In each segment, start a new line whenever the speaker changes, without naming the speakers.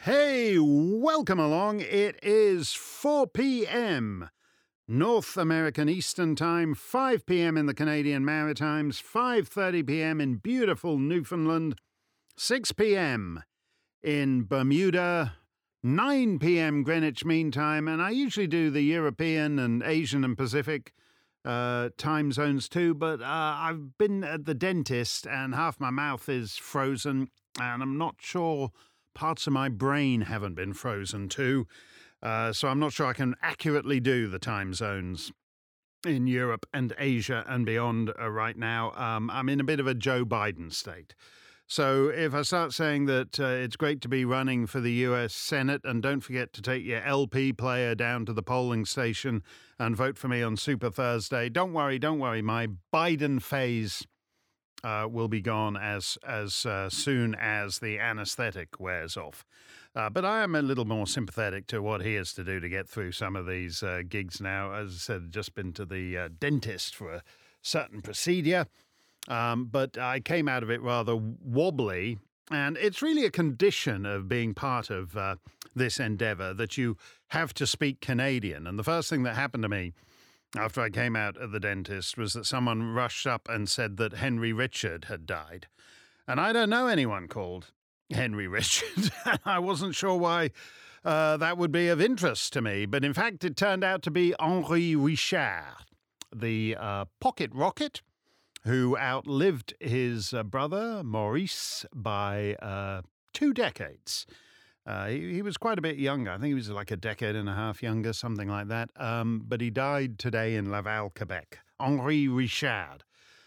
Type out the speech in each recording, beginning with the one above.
Hey, welcome along. It is 4 p.m. North American Eastern Time, 5 p.m. in the Canadian Maritimes, 5:30 p.m. in beautiful Newfoundland, 6 p.m. in Bermuda, 9 p.m. Greenwich Mean Time, and I usually do the European and Asian and Pacific time zones too, but I've been at the dentist and half my mouth is frozen, and I'm not sure parts of my brain haven't been frozen too. So I'm not sure I can accurately do the time zones in Europe and Asia and beyond right now. I'm in a bit of a Joe Biden state. So if I start saying that it's great to be running for the US Senate, and don't forget to take your LP player down to the polling station and vote for me on Super Thursday, don't worry, my Biden phase will be gone as soon as the anesthetic wears off. But I am a little more sympathetic to what he has to do to get through some of these gigs now. As I said, just been to the dentist for a certain procedure, but I came out of it rather wobbly. And it's really a condition of being part of this endeavor that you have to speak Canadian. And the first thing that happened to me after I came out of the dentist was that someone rushed up and said that Henry Richard had died. And I don't know anyone called Henry Richard. I wasn't sure why that would be of interest to me. But in fact, it turned out to be Henri Richard, the pocket rocket, who outlived his brother Maurice by 2 decades. He was quite a bit younger. I think he was like a decade and a half younger, something like that. But he died today in Laval, Quebec. Henri Richard,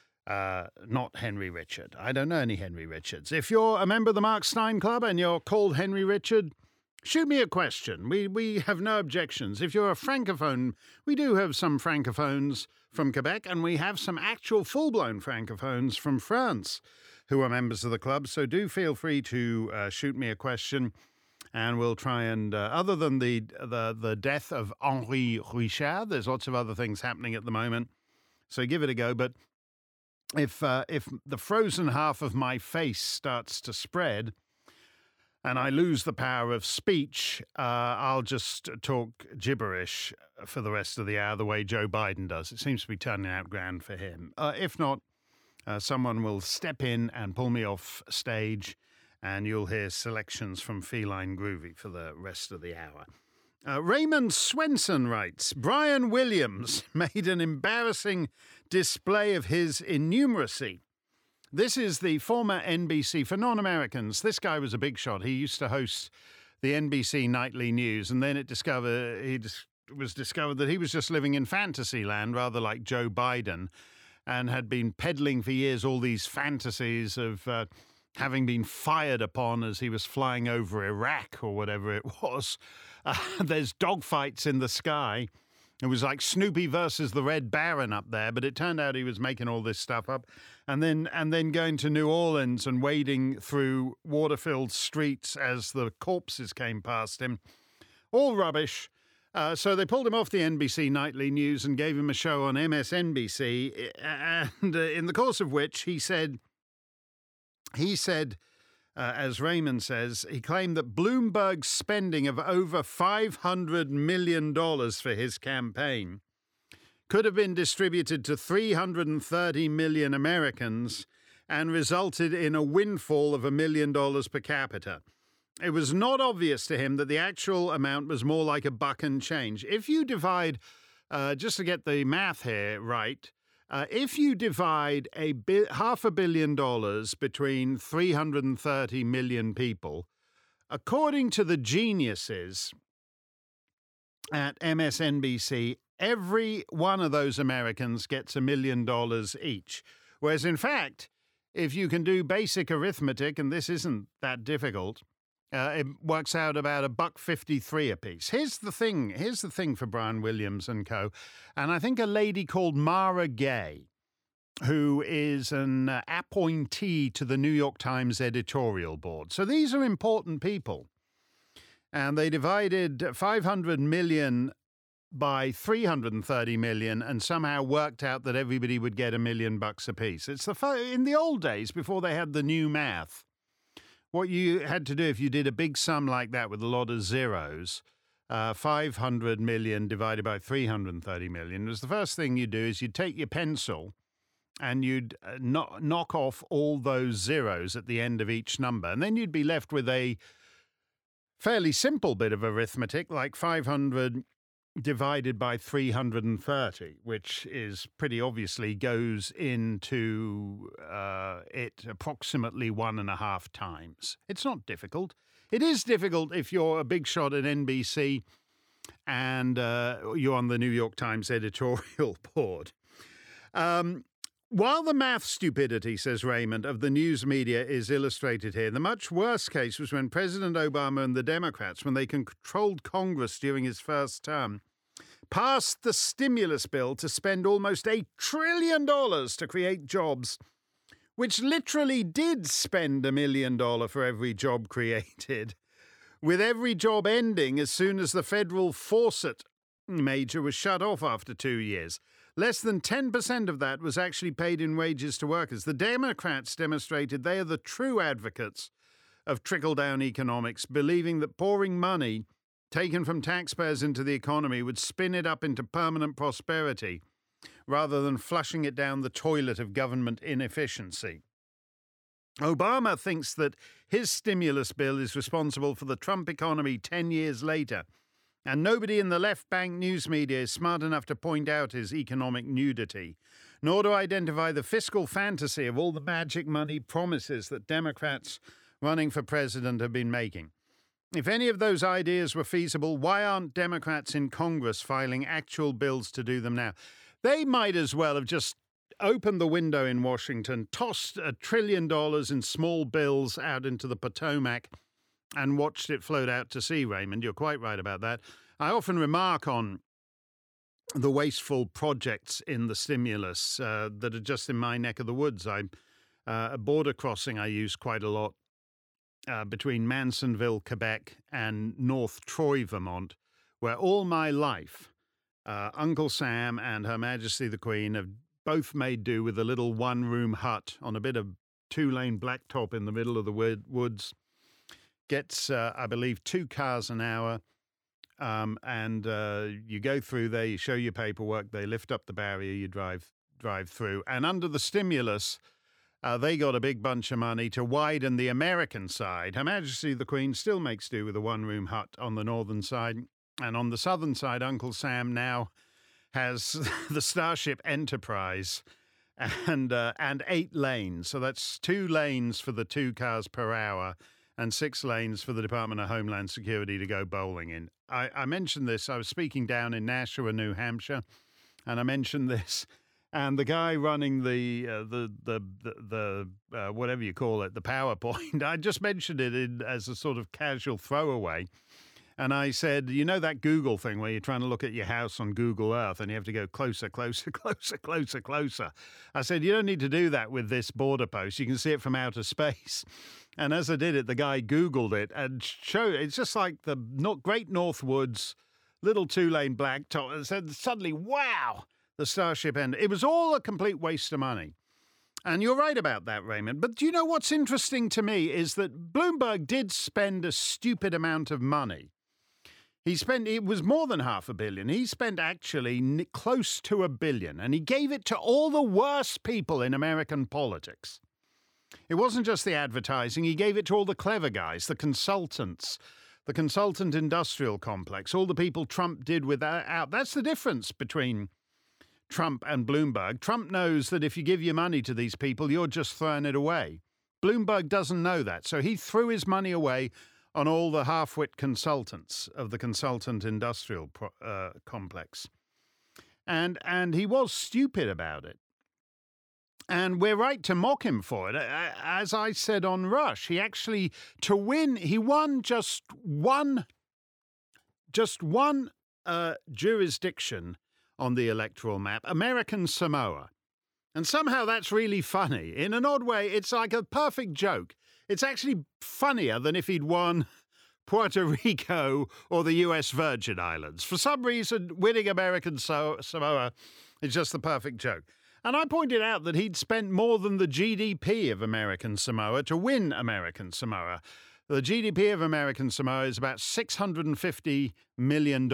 not Henry Richard. I don't know any Henry Richards. If you're a member of the Mark Stein Club and you're called Henry Richard, shoot me a question. We have no objections. If you're a francophone, we do have some francophones from Quebec, and we have some actual full-blown francophones from France who are members of the club. So do feel free to shoot me a question. And we'll try and, other than the death of Henri Richard, there's lots of other things happening at the moment. So give it a go. But if the frozen half of my face starts to spread and I lose the power of speech, I'll just talk gibberish for the rest of the hour the way Joe Biden does. It seems to be turning out grand for him. If not, someone will step in and pull me off stage, and you'll hear selections from Feline Groovy for the rest of the hour. Raymond Swenson writes, Brian Williams made an embarrassing display of his innumeracy. This is the former NBC, for non-Americans, this guy was a big shot. He used to host the NBC Nightly News, and then it was discovered that he was just living in fantasy land, rather like Joe Biden, and had been peddling for years all these fantasies of having been fired upon as he was flying over Iraq or whatever it was. There's dogfights in the sky. It was like Snoopy versus the Red Baron up there, but it turned out he was making all this stuff up. And then going to New Orleans and wading through water-filled streets as the corpses came past him. All rubbish. So they pulled him off the NBC Nightly News and gave him a show on MSNBC, and in the course of which he said, as Raymond says, he claimed that Bloomberg's spending of over $500 million for his campaign could have been distributed to 330 million Americans and resulted in a windfall of $1 million per capita. It was not obvious to him that the actual amount was more like $1 and change. If you divide, just to get the math here right, if you divide $500 million between 330 million people, according to the geniuses at MSNBC, every one of those Americans gets $1 million each. Whereas, in fact, if you can do basic arithmetic, and this isn't that difficult, it works out about $1.53 apiece. Here's the thing for Brian Williams and co. And I think a lady called Mara Gay, who is an appointee to the New York Times editorial board. So these are important people. And they divided 500 million by 330 million and somehow worked out that everybody would get $1 million apiece. It's in the old days, before they had the new math, what you had to do if you did a big sum like that with a lot of zeros, 500 million divided by 330 million, was the first thing you do is you'd take your pencil and you'd knock off all those zeros at the end of each number. And then you'd be left with a fairly simple bit of arithmetic, like 500 divided by 330, which is pretty obviously goes into it approximately 1.5 times. It's not difficult. It is difficult if you're a big shot at NBC and you're on the New York Times editorial board. While the math stupidity, says Raymond, of the news media is illustrated here, the much worse case was when President Obama and the Democrats, when they controlled Congress during his first term, passed the stimulus bill to spend almost $1 trillion to create jobs, which literally did spend $1 million for every job created, with every job ending as soon as the federal faucet major was shut off after 2 years. Less than 10% of that was actually paid in wages to workers. The Democrats demonstrated they are the true advocates of trickle-down economics, believing that pouring money taken from taxpayers into the economy would spin it up into permanent prosperity, rather than flushing it down the toilet of government inefficiency. Obama thinks that his stimulus bill is responsible for the Trump economy 10 years later, and nobody in the left-bank news media is smart enough to point out his economic nudity, nor to identify the fiscal fantasy of all the magic money promises that Democrats running for president have been making. If any of those ideas were feasible, why aren't Democrats in Congress filing actual bills to do them now? They might as well have just opened the window in Washington, tossed $1 trillion in small bills out into the Potomac, and watched it float out to sea, Raymond. You're quite right about that. I often remark on the wasteful projects in the stimulus that are just in my neck of the woods. A border crossing I use quite a lot between Mansonville, Quebec, and North Troy, Vermont, where all my life Uncle Sam and Her Majesty the Queen have both made do with a little one-room hut on a bit of 2-lane blacktop in the middle of the woods. Gets, I believe, 2 cars an hour, and you go through there, you show your paperwork, they lift up the barrier, you drive through. And under the stimulus, they got a big bunch of money to widen the American side. Her Majesty the Queen still makes do with a one-room hut on the northern side. And on the southern side, Uncle Sam now has the Starship Enterprise and 8 lanes. So that's 2 lanes for the 2 cars per hour and 6 lanes for the Department of Homeland Security to go bowling in. I mentioned this. I was speaking down in Nashua, New Hampshire, and I mentioned this. And the guy running the whatever you call it, the PowerPoint, I just mentioned it as a sort of casual throwaway. And I said, you know that Google thing where you're trying to look at your house on Google Earth and you have to go closer, closer, closer, closer, closer. I said, you don't need to do that with this border post. You can see it from outer space. And as I did it, the guy Googled it and showed it's just like the Great North Woods, little 2-lane blacktop. And said suddenly, wow, the Starship End. It was all a complete waste of money. And you're right about that, Raymond. But do you know what's interesting to me is that Bloomberg did spend a stupid amount of money. It was more than $500 million. He spent actually close to $1 billion, and he gave it to all the worst people in American politics. It wasn't just the advertising. He gave it to all the clever guys, the consultants, the consultant industrial complex, all the people Trump did without. That's the difference between Trump and Bloomberg. Trump knows that if you give your money to these people, you're just throwing it away. Bloomberg doesn't know that, so he threw his money away on all the half-wit consultants of the consultant industrial complex. And he was stupid about it. And we're right to mock him for it. As I said on Rush, he actually, to win, he won just one jurisdiction on the electoral map, American Samoa. And somehow that's really funny. In an odd way, it's like a perfect joke. It's actually funnier than if he'd won Puerto Rico or the U.S. Virgin Islands. For some reason, winning American Samoa is just the perfect joke. And I pointed out that he'd spent more than the GDP of American Samoa to win American Samoa. The GDP of American Samoa is about $650 million.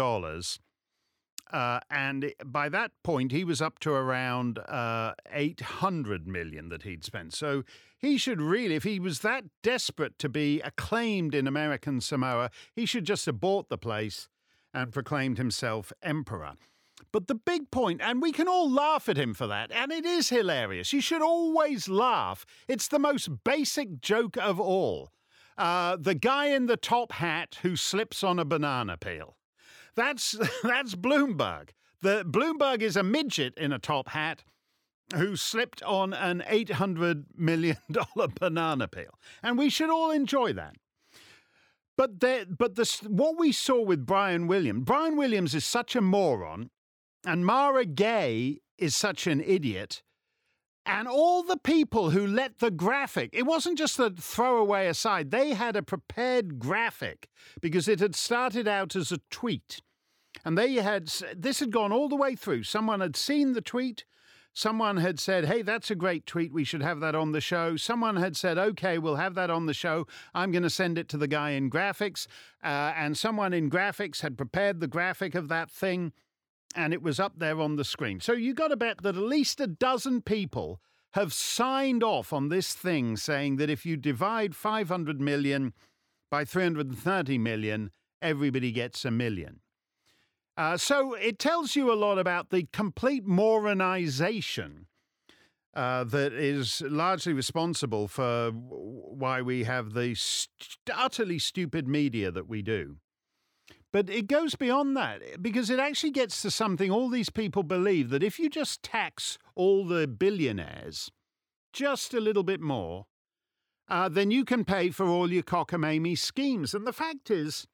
And by that point, he was up to around $800 million that he'd spent. So he should really, if he was that desperate to be acclaimed in American Samoa, he should just have bought the place and proclaimed himself emperor. But the big point, and we can all laugh at him for that, and it is hilarious. You should always laugh. It's the most basic joke of all. The guy in the top hat who slips on a banana peel. That's Bloomberg. Bloomberg is a midget in a top hat who slipped on an $800 million banana peel. And we should all enjoy that. But what we saw with Brian Williams is such a moron, and Mara Gay is such an idiot. And all the people who let the graphic, it wasn't just a throwaway aside, they had a prepared graphic because it had started out as a tweet. And this had gone all the way through. Someone had seen the tweet. Someone had said, hey, that's a great tweet. We should have that on the show. Someone had said, okay, we'll have that on the show. I'm going to send it to the guy in graphics. And someone in graphics had prepared the graphic of that thing. And it was up there on the screen. So you got to bet that at least a dozen people have signed off on this thing saying that if you divide 500 million by 330 million, everybody gets a million. So it tells you a lot about the complete moronization that is largely responsible for why we have the utterly stupid media that we do. But it goes beyond that, because it actually gets to something all these people believe, that if you just tax all the billionaires just a little bit more, then you can pay for all your cockamamie schemes. And the fact is,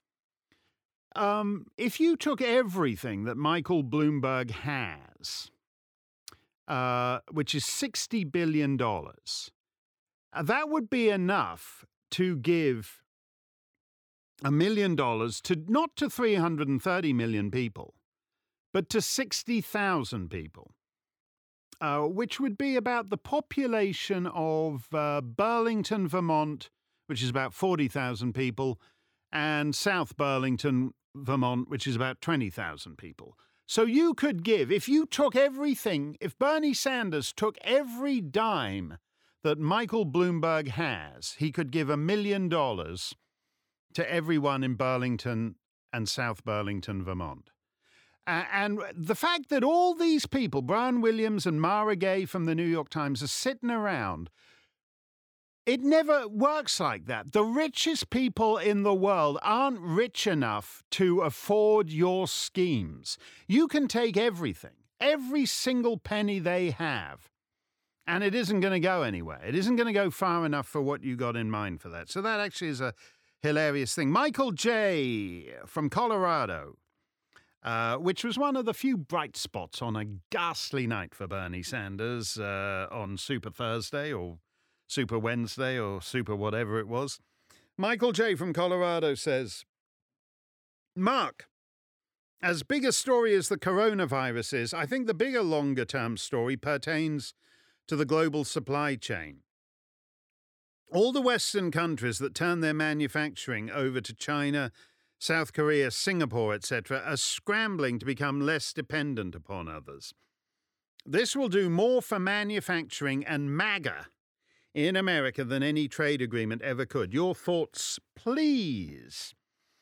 if you took everything that Michael Bloomberg has, which is $60 billion, that would be enough to give $1 million not to 330 million people, but to 60,000 people, which would be about the population of Burlington, Vermont, which is about 40,000 people, and South Burlington, Vermont, which is about 20,000 people. So you could give, if you took everything, if Bernie Sanders took every dime that Michael Bloomberg has, he could give $1 million to everyone in Burlington and South Burlington, Vermont. And the fact that all these people, Brian Williams and Mara Gay from the New York Times, are sitting around, it never works like that. The richest people in the world aren't rich enough to afford your schemes. You can take everything, every single penny they have, and it isn't going to go anywhere. It isn't going to go far enough for what you got in mind for that. So that actually is a hilarious thing. Michael J. from Colorado, which was one of the few bright spots on a ghastly night for Bernie Sanders on Super Thursday or Super Wednesday or Super whatever it was. Michael J. from Colorado says, Mark, as big a story as the coronavirus is, I think the bigger longer-term story pertains to the global supply chain. All the Western countries that turn their manufacturing over to China, South Korea, Singapore, etc., are scrambling to become less dependent upon others. This will do more for manufacturing and MAGA in America than any trade agreement ever could. Your thoughts, please.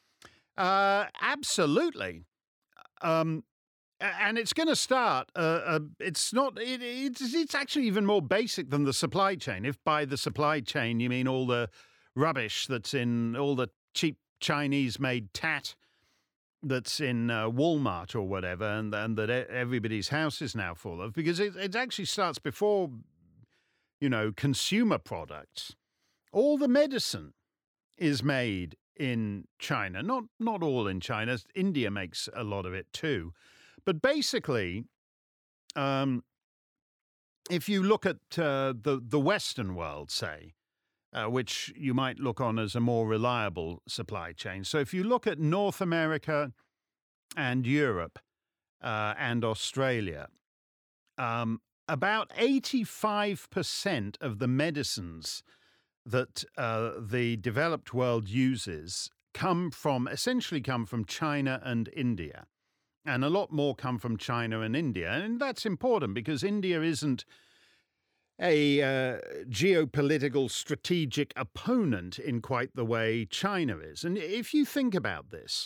Absolutely. And it's going to start. It's actually even more basic than the supply chain. If by the supply chain you mean all the rubbish that's in all the cheap Chinese-made tat that's in Walmart or whatever, and that everybody's house is now full of, because it actually starts before, consumer products. All the medicine is made in China. Not all in China. India makes a lot of it too. But basically, if you look at the Western world, say, which you might look on as a more reliable supply chain. So if you look at North America and Europe and Australia, a about 85% of the medicines that the developed world uses essentially come from China and India. And a lot more come from China and India. And that's important because India isn't a geopolitical strategic opponent in quite the way China is. And if you think about this,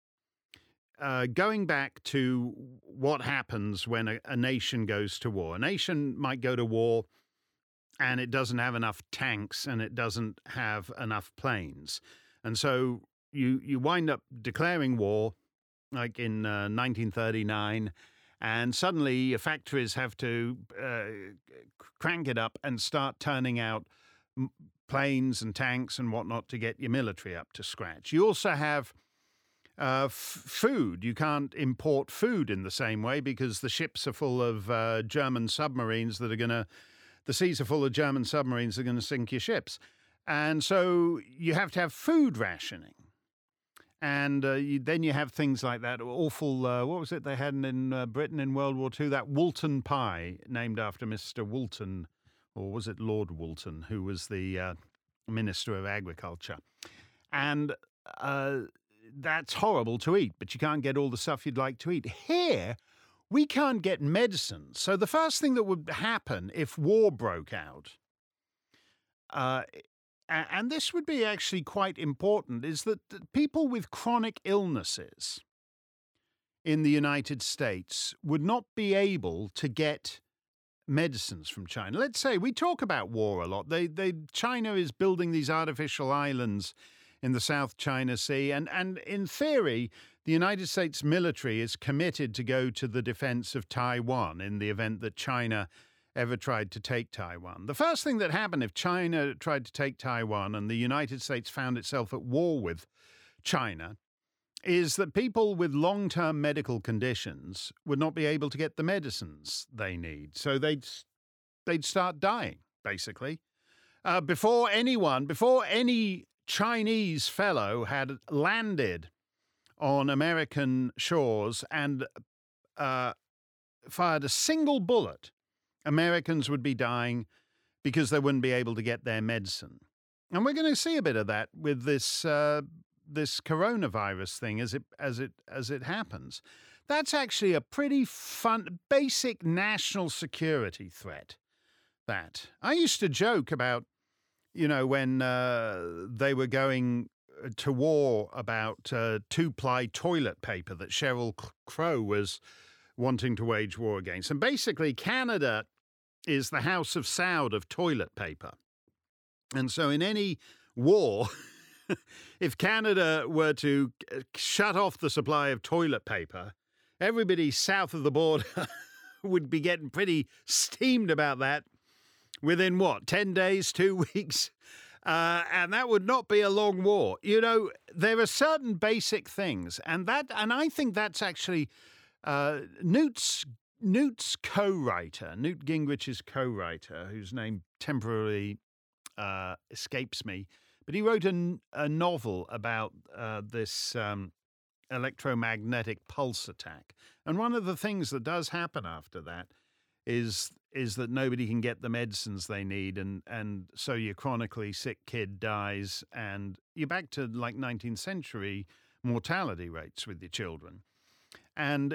going back to what happens when a nation goes to war, a nation might go to war and it doesn't have enough tanks and it doesn't have enough planes. And so you wind up declaring war, like in 1939, and suddenly your factories have to crank it up and start turning out planes and tanks and whatnot to get your military up to scratch. You also have food. You can't import food in the same way because the ships are full of German submarines the seas are full of German submarines that are going to sink your ships. And so you have to have food rationing. And then you have things like that awful, what was it they had in Britain in World War II? That Woolton pie, named after Mr. Woolton, or was it Lord Woolton, who was the Minister of Agriculture. And that's horrible to eat, but you can't get all the stuff you'd like to eat. Here, we can't get medicine. So the first thing that would happen if war broke out, and this would be actually quite important, is that people with chronic illnesses in the United States would not be able to get medicines from China. Let's say we talk about war a lot. China is building these artificial islands in the South China Sea, and in theory, the United States military is committed to go to the defense of Taiwan in the event that China ever tried to take Taiwan. The first thing that happened if China tried to take Taiwan and the United States found itself at war with China is that people with long-term medical conditions would not be able to get the medicines they need. So they'd start dying, basically. Before any Chinese fellow had landed on American shores and fired a single bullet, Americans would be dying because they wouldn't be able to get their medicine. And we're going to see a bit of that with this coronavirus thing as it happens. That's actually a pretty fun, basic national security threat. That I used to joke about, when they were going to war about two-ply toilet paper that Sheryl Crow was wanting to wage war against. And basically, Canada is the House of Saud of toilet paper. And so in any war, if Canada were to shut off the supply of toilet paper, everybody south of the border would be getting pretty steamed about that within 10 days, 2 weeks? And that would not be a long war. There are certain basic things, and I think that's actually Newt's co-writer, Newt Gingrich's co-writer, whose name temporarily escapes me, but he wrote a novel about this electromagnetic pulse attack. And one of the things that does happen after that is that nobody can get the medicines they need, and so your chronically sick kid dies, and you're back to like 19th century mortality rates with your children. And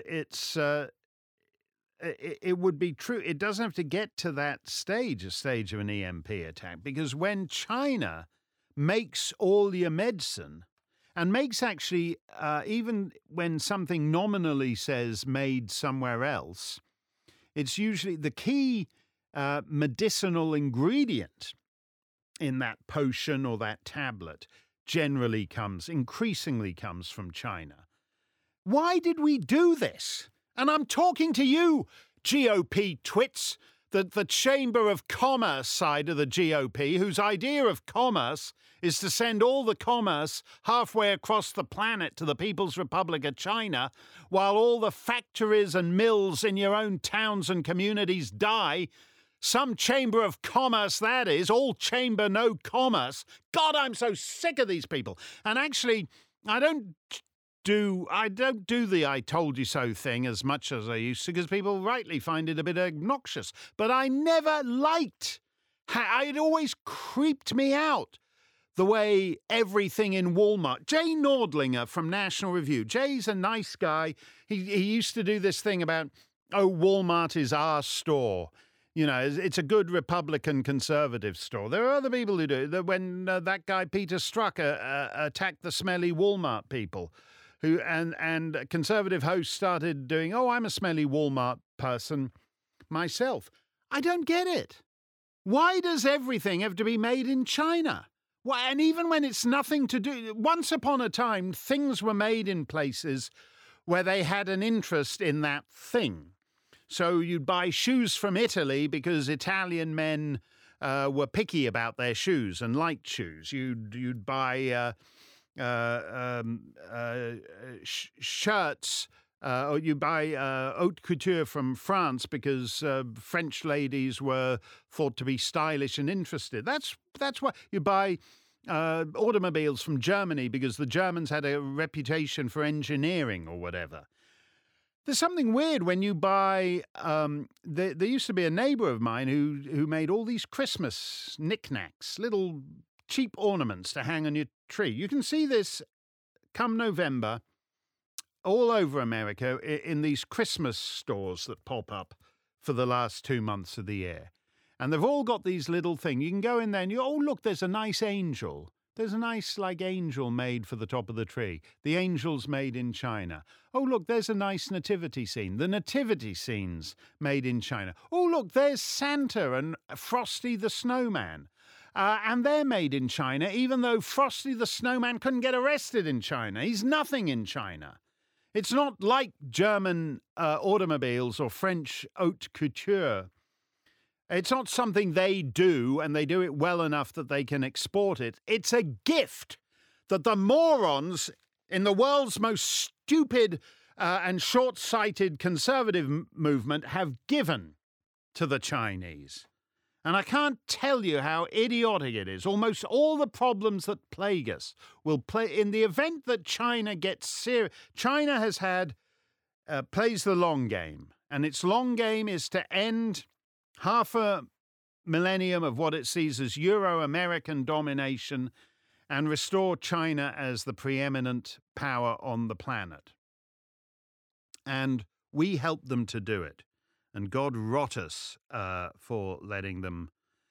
it would be true. It doesn't have to get to that stage, a stage of an EMP attack, because when China makes all your medicine, and makes actually, even when something nominally says made somewhere else, it's usually the key medicinal ingredient in that potion or that tablet increasingly comes from China. Why did we do this? And I'm talking to you, GOP twits, the Chamber of Commerce side of the GOP, whose idea of commerce is to send all the commerce halfway across the planet to the People's Republic of China, while all the factories and mills in your own towns and communities die. Some Chamber of Commerce, that is, all chamber, no commerce. God, I'm so sick of these people. And actually, I don't don't do the "I told you so" thing as much as I used to, because people rightly find it a bit obnoxious. But I never liked. It always creeped me out the way everything in Walmart. Jay Nordlinger from National Review. Jay's a nice guy. He used to do this thing about, oh, Walmart is our store. You know, it's a good Republican conservative store. There are other people who do. When that guy Peter Strzok attacked the smelly Walmart people, and conservative hosts started doing, oh, I'm a smelly Walmart person myself. I don't get it. Why does everything have to be made in China? Why? And even when it's nothing to do, once upon a time, things were made in places where they had an interest in that thing. So you'd buy shoes from Italy because Italian men were picky about their shoes and liked shoes. You'd buy shirts, or you buy haute couture from France because French ladies were thought to be stylish and interested. That's why you buy automobiles from Germany, because the Germans had a reputation for engineering or whatever. There's something weird when you buy. There used to be a neighbour of mine who made all these Christmas knickknacks, little cheap ornaments to hang on your tree. You can see this come November all over America in these Christmas stores that pop up for the last 2 months of the year. And they've all got these little things. You can go in there and oh, look, there's a nice angel. There's a nice, angel made for the top of the tree. The angel's made in China. Oh, look, there's a nice nativity scene. The nativity scene's made in China. Oh, look, there's Santa and Frosty the Snowman. And they're made in China, even though Frosty the Snowman couldn't get arrested in China. He's nothing in China. It's not like German automobiles or French haute couture. It's not something they do, and they do it well enough that they can export it. It's a gift that the morons in the world's most stupid and short-sighted conservative movement have given to the Chinese. And I can't tell you how idiotic it is. Almost all the problems that plague us will play in the event that China gets serious. China has plays the long game, and its long game is to end half a millennium of what it sees as Euro-American domination and restore China as the preeminent power on the planet. And we help them to do it. And God rot us for letting them,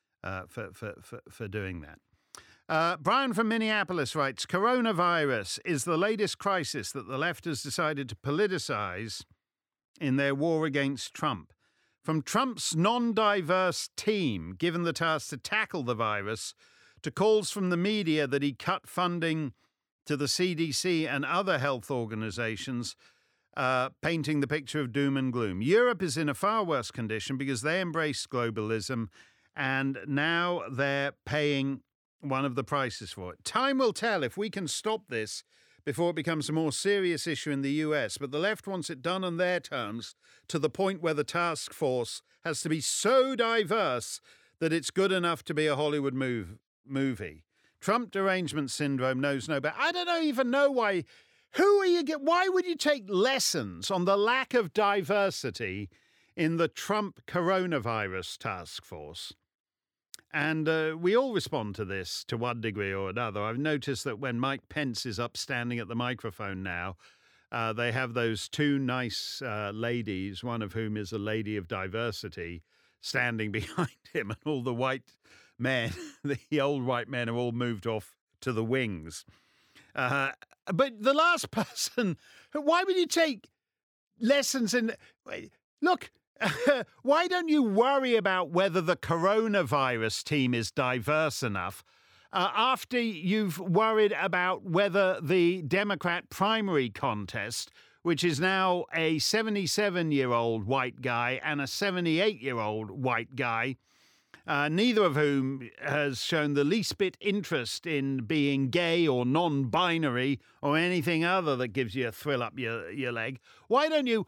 for doing that. Brian from Minneapolis writes, coronavirus is the latest crisis that the left has decided to politicize in their war against Trump. From Trump's non-diverse team, given the task to tackle the virus, to calls from the media that he cut funding to the CDC and other health organizations, painting the picture of doom and gloom. Europe is in a far worse condition because they embraced globalism, and now they're paying one of the prices for it. Time will tell if we can stop this before it becomes a more serious issue in the US, but the left wants it done on their terms, to the point where the task force has to be so diverse that it's good enough to be a Hollywood movie. Trump derangement syndrome knows no better. I don't even know why. Why would you take lessons on the lack of diversity in the Trump coronavirus task force? And we all respond to this to one degree or another. I've noticed that when Mike Pence is up standing at the microphone now, they have those two nice ladies, one of whom is a lady of diversity, standing behind him, and all the white men, the old white men, are all moved off to the wings. But the last person, why would you take lessons in... Look... Why don't you worry about whether the coronavirus team is diverse enough after you've worried about whether the Democrat primary contest, which is now a 77-year-old white guy and a 78-year-old white guy, neither of whom has shown the least bit interest in being gay or non-binary or anything other that gives you a thrill up your leg. Why don't you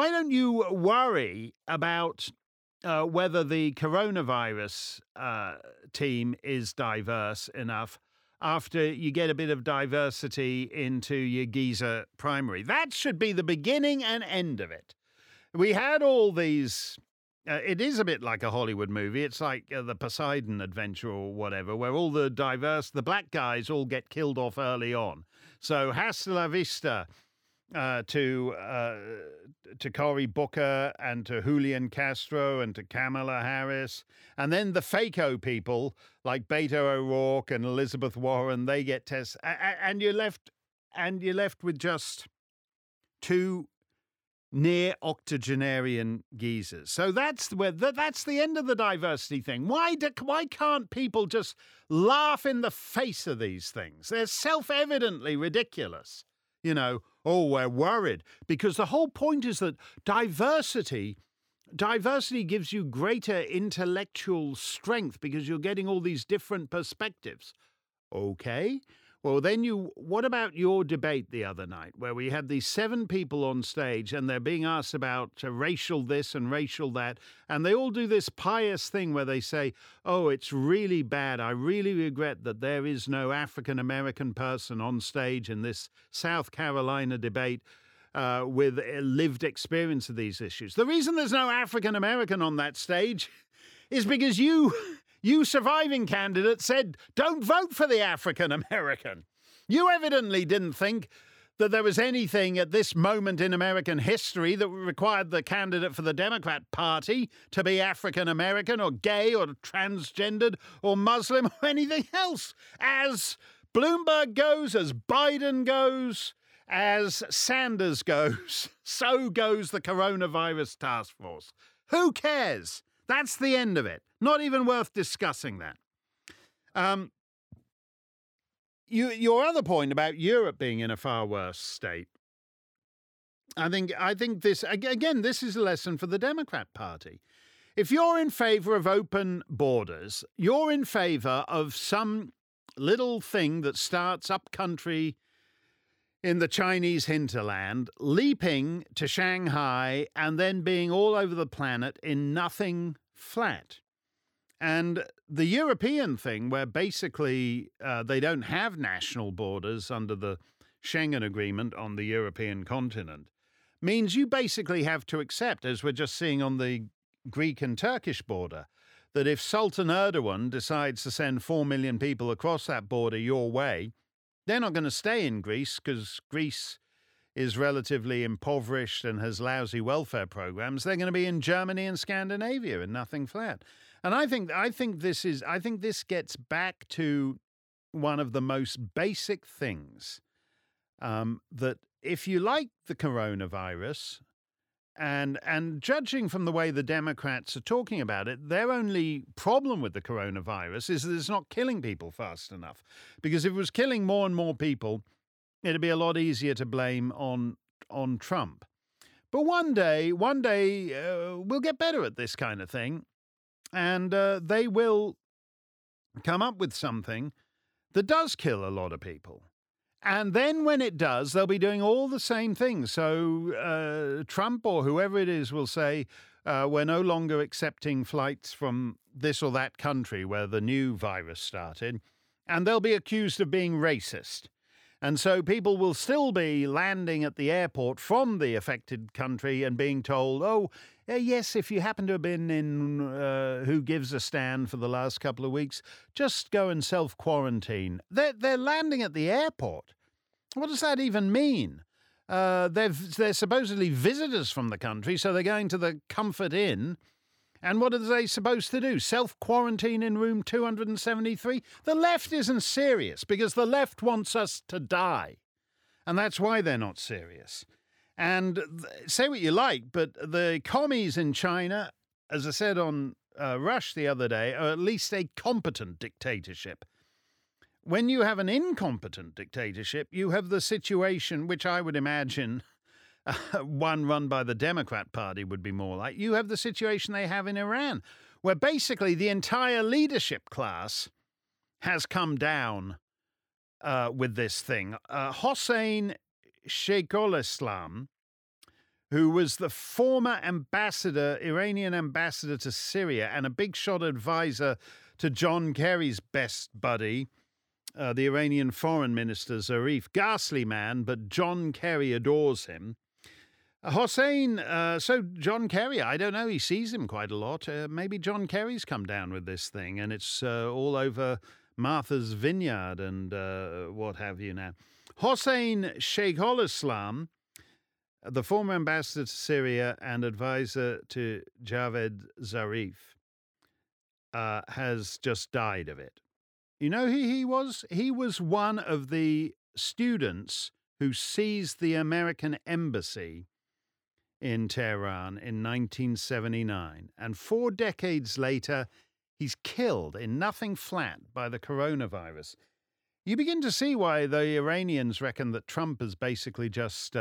worry about whether the coronavirus team is diverse enough after you get a bit of diversity into your geezer primary. That should be the beginning and end of it. We had all these... it is a bit like a Hollywood movie. It's like the Poseidon Adventure or whatever, where all the black guys all get killed off early on. So hasta la vista to Cory Booker and to Julian Castro and to Kamala Harris. And then the FACO people like Beto O'Rourke and Elizabeth Warren, they get tests. And you're left with just two near octogenarian geezers. So that's the end of the diversity thing. Why can't people just laugh in the face of these things? They're self-evidently ridiculous. Oh, we're worried. Because the whole point is that diversity gives you greater intellectual strength because you're getting all these different perspectives. Okay. Well, then what about your debate the other night where we had these 7 people on stage and they're being asked about racial this and racial that, and they all do this pious thing where they say, oh, it's really bad. I really regret that there is no African-American person on stage in this South Carolina debate with a lived experience of these issues. The reason there's no African-American on that stage is because you surviving candidate said, don't vote for the African-American. You evidently didn't think that there was anything at this moment in American history that required the candidate for the Democrat Party to be African-American or gay or transgendered or Muslim or anything else. As Bloomberg goes, as Biden goes, as Sanders goes, so goes the coronavirus task force. Who cares? That's the end of it. Not even worth discussing that. Your other point about Europe being in a far worse state, I think this, again, this is a lesson for the Democrat Party. If you're in favor of open borders, you're in favor of some little thing that starts up country in the Chinese hinterland, leaping to Shanghai and then being all over the planet in nothing flat. And the European thing, where basically they don't have national borders under the Schengen Agreement on the European continent, means you basically have to accept, as we're just seeing on the Greek and Turkish border, that if Sultan Erdogan decides to send 4 million people across that border your way, they're not going to stay in Greece because Greece is relatively impoverished and has lousy welfare programs. They're going to be in Germany and Scandinavia and nothing flat. And I think this gets back to one of the most basic things, that if you like the coronavirus, and judging from the way the Democrats are talking about it, their only problem with the coronavirus is that it's not killing people fast enough. Because if it was killing more and more people, it'd be a lot easier to blame on Trump. But one day we'll get better at this kind of thing, and they will come up with something that does kill a lot of people. And then when it does, they'll be doing all the same things. So Trump or whoever it is will say, we're no longer accepting flights from this or that country where the new virus started. And they'll be accused of being racist. And so people will still be landing at the airport from the affected country and being told, oh, yes, if you happen to have been in Who Gives a Stand for the last couple of weeks, just go and self-quarantine. They're landing at the airport. What does that even mean? They're supposedly visitors from the country, so they're going to the Comfort Inn. And what are they supposed to do? Self-quarantine in room 273? The left isn't serious because the left wants us to die. And that's why they're not serious. And say what you like, but the commies in China, as I said on Rush the other day, are at least a competent dictatorship. When you have an incompetent dictatorship, you have the situation, which I would imagine one run by the Democrat Party would be more like. You have the situation they have in Iran, where basically the entire leadership class has come down with this thing. Hossein Sheikholislam, who was the former Iranian ambassador to Syria and a big shot advisor to John Kerry's best buddy, the Iranian foreign minister Zarif. Ghastly man, but John Kerry adores him. Hossein, so John Kerry, I don't know, he sees him quite a lot. Maybe John Kerry's come down with this thing, and it's all over Martha's Vineyard and what have you now. Hossein Sheikhul-Islam, the former ambassador to Syria and advisor to Javad Zarif, has just died of it. You know who he was? He was one of the students who seized the American embassy in Tehran in 1979. And 4 decades later, he's killed in nothing flat by the coronavirus. You begin to see why the Iranians reckon that Trump has basically just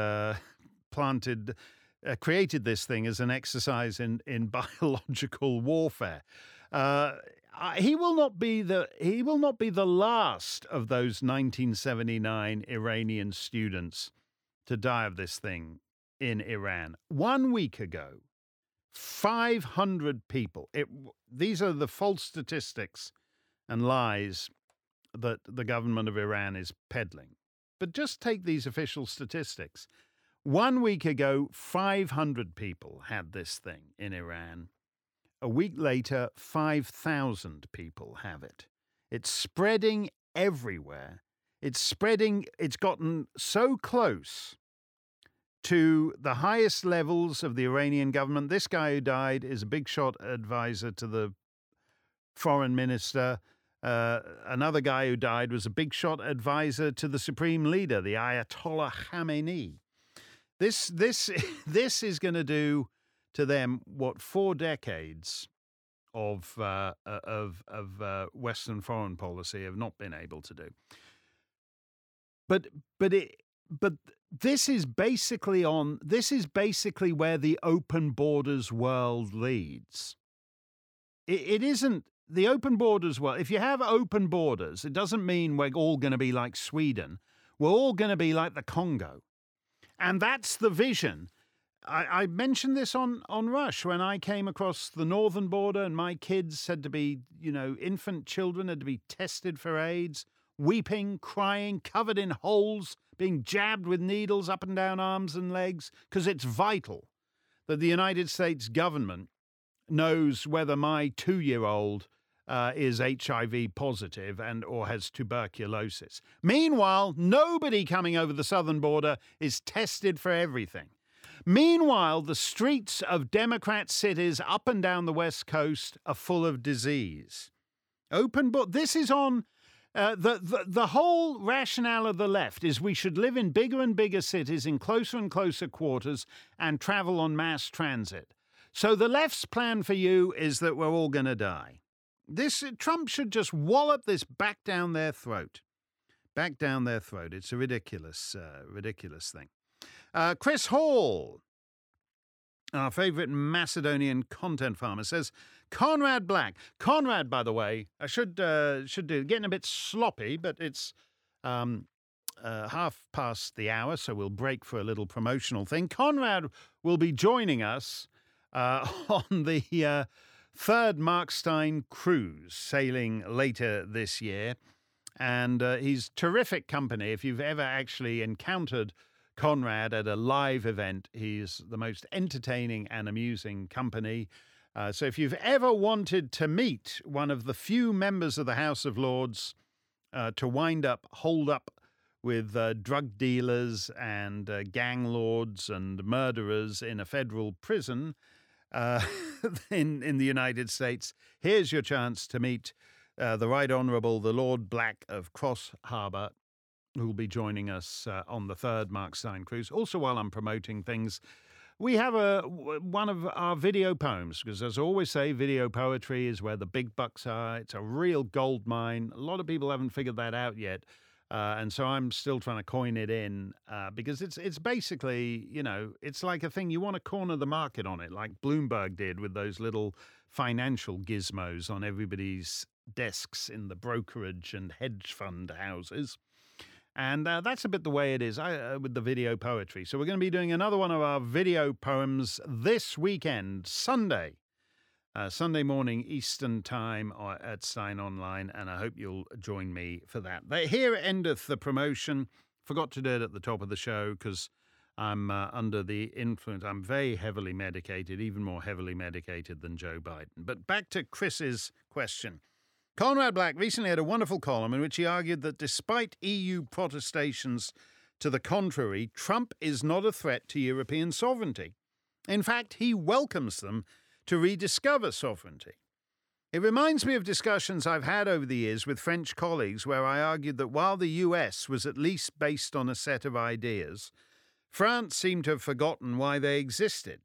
created this thing as an exercise in biological warfare. He will not be the last of those 1979 Iranian students to die of this thing in Iran. 1 week ago, 500 people. These are the false statistics and lies that the government of Iran is peddling. But just take these official statistics. 1 week ago, 500 people had this thing in Iran. A week later, 5,000 people have it. It's spreading everywhere. It's gotten so close to the highest levels of the Iranian government. This guy who died is a big shot advisor to the foreign minister. Another guy who died was a big shot advisor to the supreme leader, the Ayatollah Khamenei. This is going to do to them what 4 decades of Western foreign policy have not been able to do. But this is basically where the open borders world leads. It isn't the open borders world. If you have open borders, it doesn't mean we're all going to be like Sweden. We're all going to be like the Congo. And that's the vision. I mentioned this on Rush when I came across the northern border and my kids had to be, infant children had to be tested for AIDS, weeping, crying, covered in holes, being jabbed with needles up and down arms and legs, because it's vital that the United States government knows whether my 2-year-old is HIV positive or has tuberculosis. Meanwhile, nobody coming over the southern border is tested for everything. Meanwhile, the streets of Democrat cities up and down the West Coast are full of disease. This is on the whole rationale of the left is we should live in bigger and bigger cities in closer and closer quarters and travel on mass transit. So the left's plan for you is that we're all going to die. Trump should just wallop this back down their throat. Back down their throat. It's a ridiculous thing. Chris Hall, our favorite Macedonian content farmer, says, Conrad Black. Conrad, by the way, I should do, getting a bit sloppy, but it's half past the hour, so we'll break for a little promotional thing. Conrad will be joining us on the third Mark Stein cruise sailing later this year. And he's terrific company. If you've ever actually encountered Conrad at a live event, he's the most entertaining and amusing company. So if you've ever wanted to meet one of the few members of the House of Lords to hold up with drug dealers and gang lords and murderers in a federal prison in the United States, here's your chance to meet the Right Honourable the Lord Black of Cross Harbour, who will be joining us on the third Mark Stein cruise. Also, while I'm promoting things, we have one of our video poems, because as I always say, video poetry is where the big bucks are. It's a real gold mine. A lot of people haven't figured that out yet. And so I'm still trying to coin it in because it's basically, it's like a thing you want to corner the market on it, like Bloomberg did with those little financial gizmos on everybody's desks in the brokerage and hedge fund houses. And that's a bit the way it is with the video poetry. So we're going to be doing another one of our video poems this weekend, Sunday, Sunday morning Eastern Time at Stein Online, and I hope you'll join me for that. Here endeth the promotion. Forgot to do it at the top of the show because I'm under the influence. I'm very heavily medicated, even more heavily medicated than Joe Biden. But back to Chris's question. Conrad Black recently had a wonderful column in which he argued that despite EU protestations to the contrary, Trump is not a threat to European sovereignty. In fact, he welcomes them to rediscover sovereignty. It reminds me of discussions I've had over the years with French colleagues where I argued that while the US was at least based on a set of ideas, France seemed to have forgotten why they existed.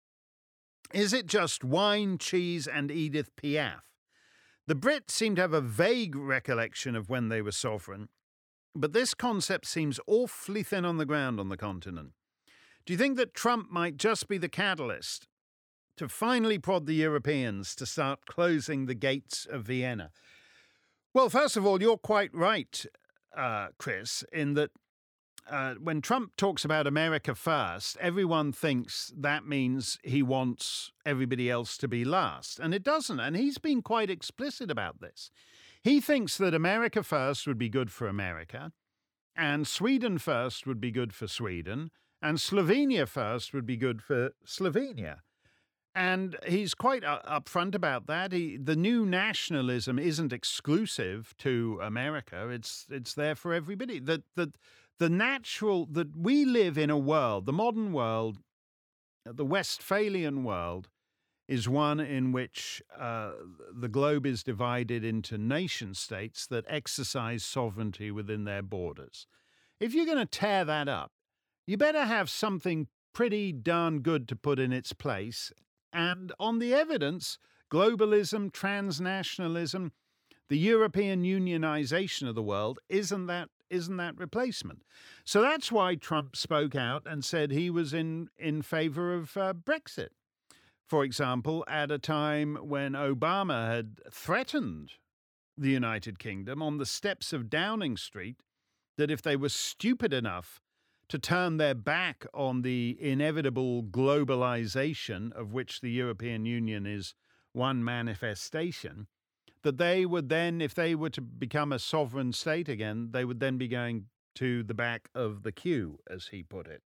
Is it just wine, cheese, and Edith Piaf? The Brits seem to have a vague recollection of when they were sovereign, but this concept seems awfully thin on the ground on the continent. Do you think that Trump might just be the catalyst to finally prod the Europeans to start closing the gates of Vienna? Well, first of all, you're quite right, Chris, in that when Trump talks about America first, everyone thinks that means he wants everybody else to be last. And it doesn't. And he's been quite explicit about this. He thinks that America first would be good for America, and Sweden first would be good for Sweden, and Slovenia first would be good for Slovenia. And he's quite upfront about that. The new nationalism isn't exclusive to America. It's there for everybody. The natural, that we live in a world, the modern world, the Westphalian world, is one in which the globe is divided into nation states that exercise sovereignty within their borders. If you're going to tear that up, you better have something pretty darn good to put in its place. And on the evidence, globalism, transnationalism, the European unionization of the world isn't that replacement. So that's why Trump spoke out and said he was in favor of Brexit. For example, at a time when Obama had threatened the United Kingdom on the steps of Downing Street that if they were stupid enough to turn their back on the inevitable globalization of which the European Union is one manifestation, that they would then, if they were to become a sovereign state again, they would then be going to the back of the queue, as he put it.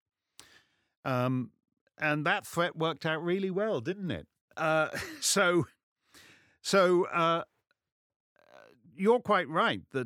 And that threat worked out really well, didn't it? So you're quite right that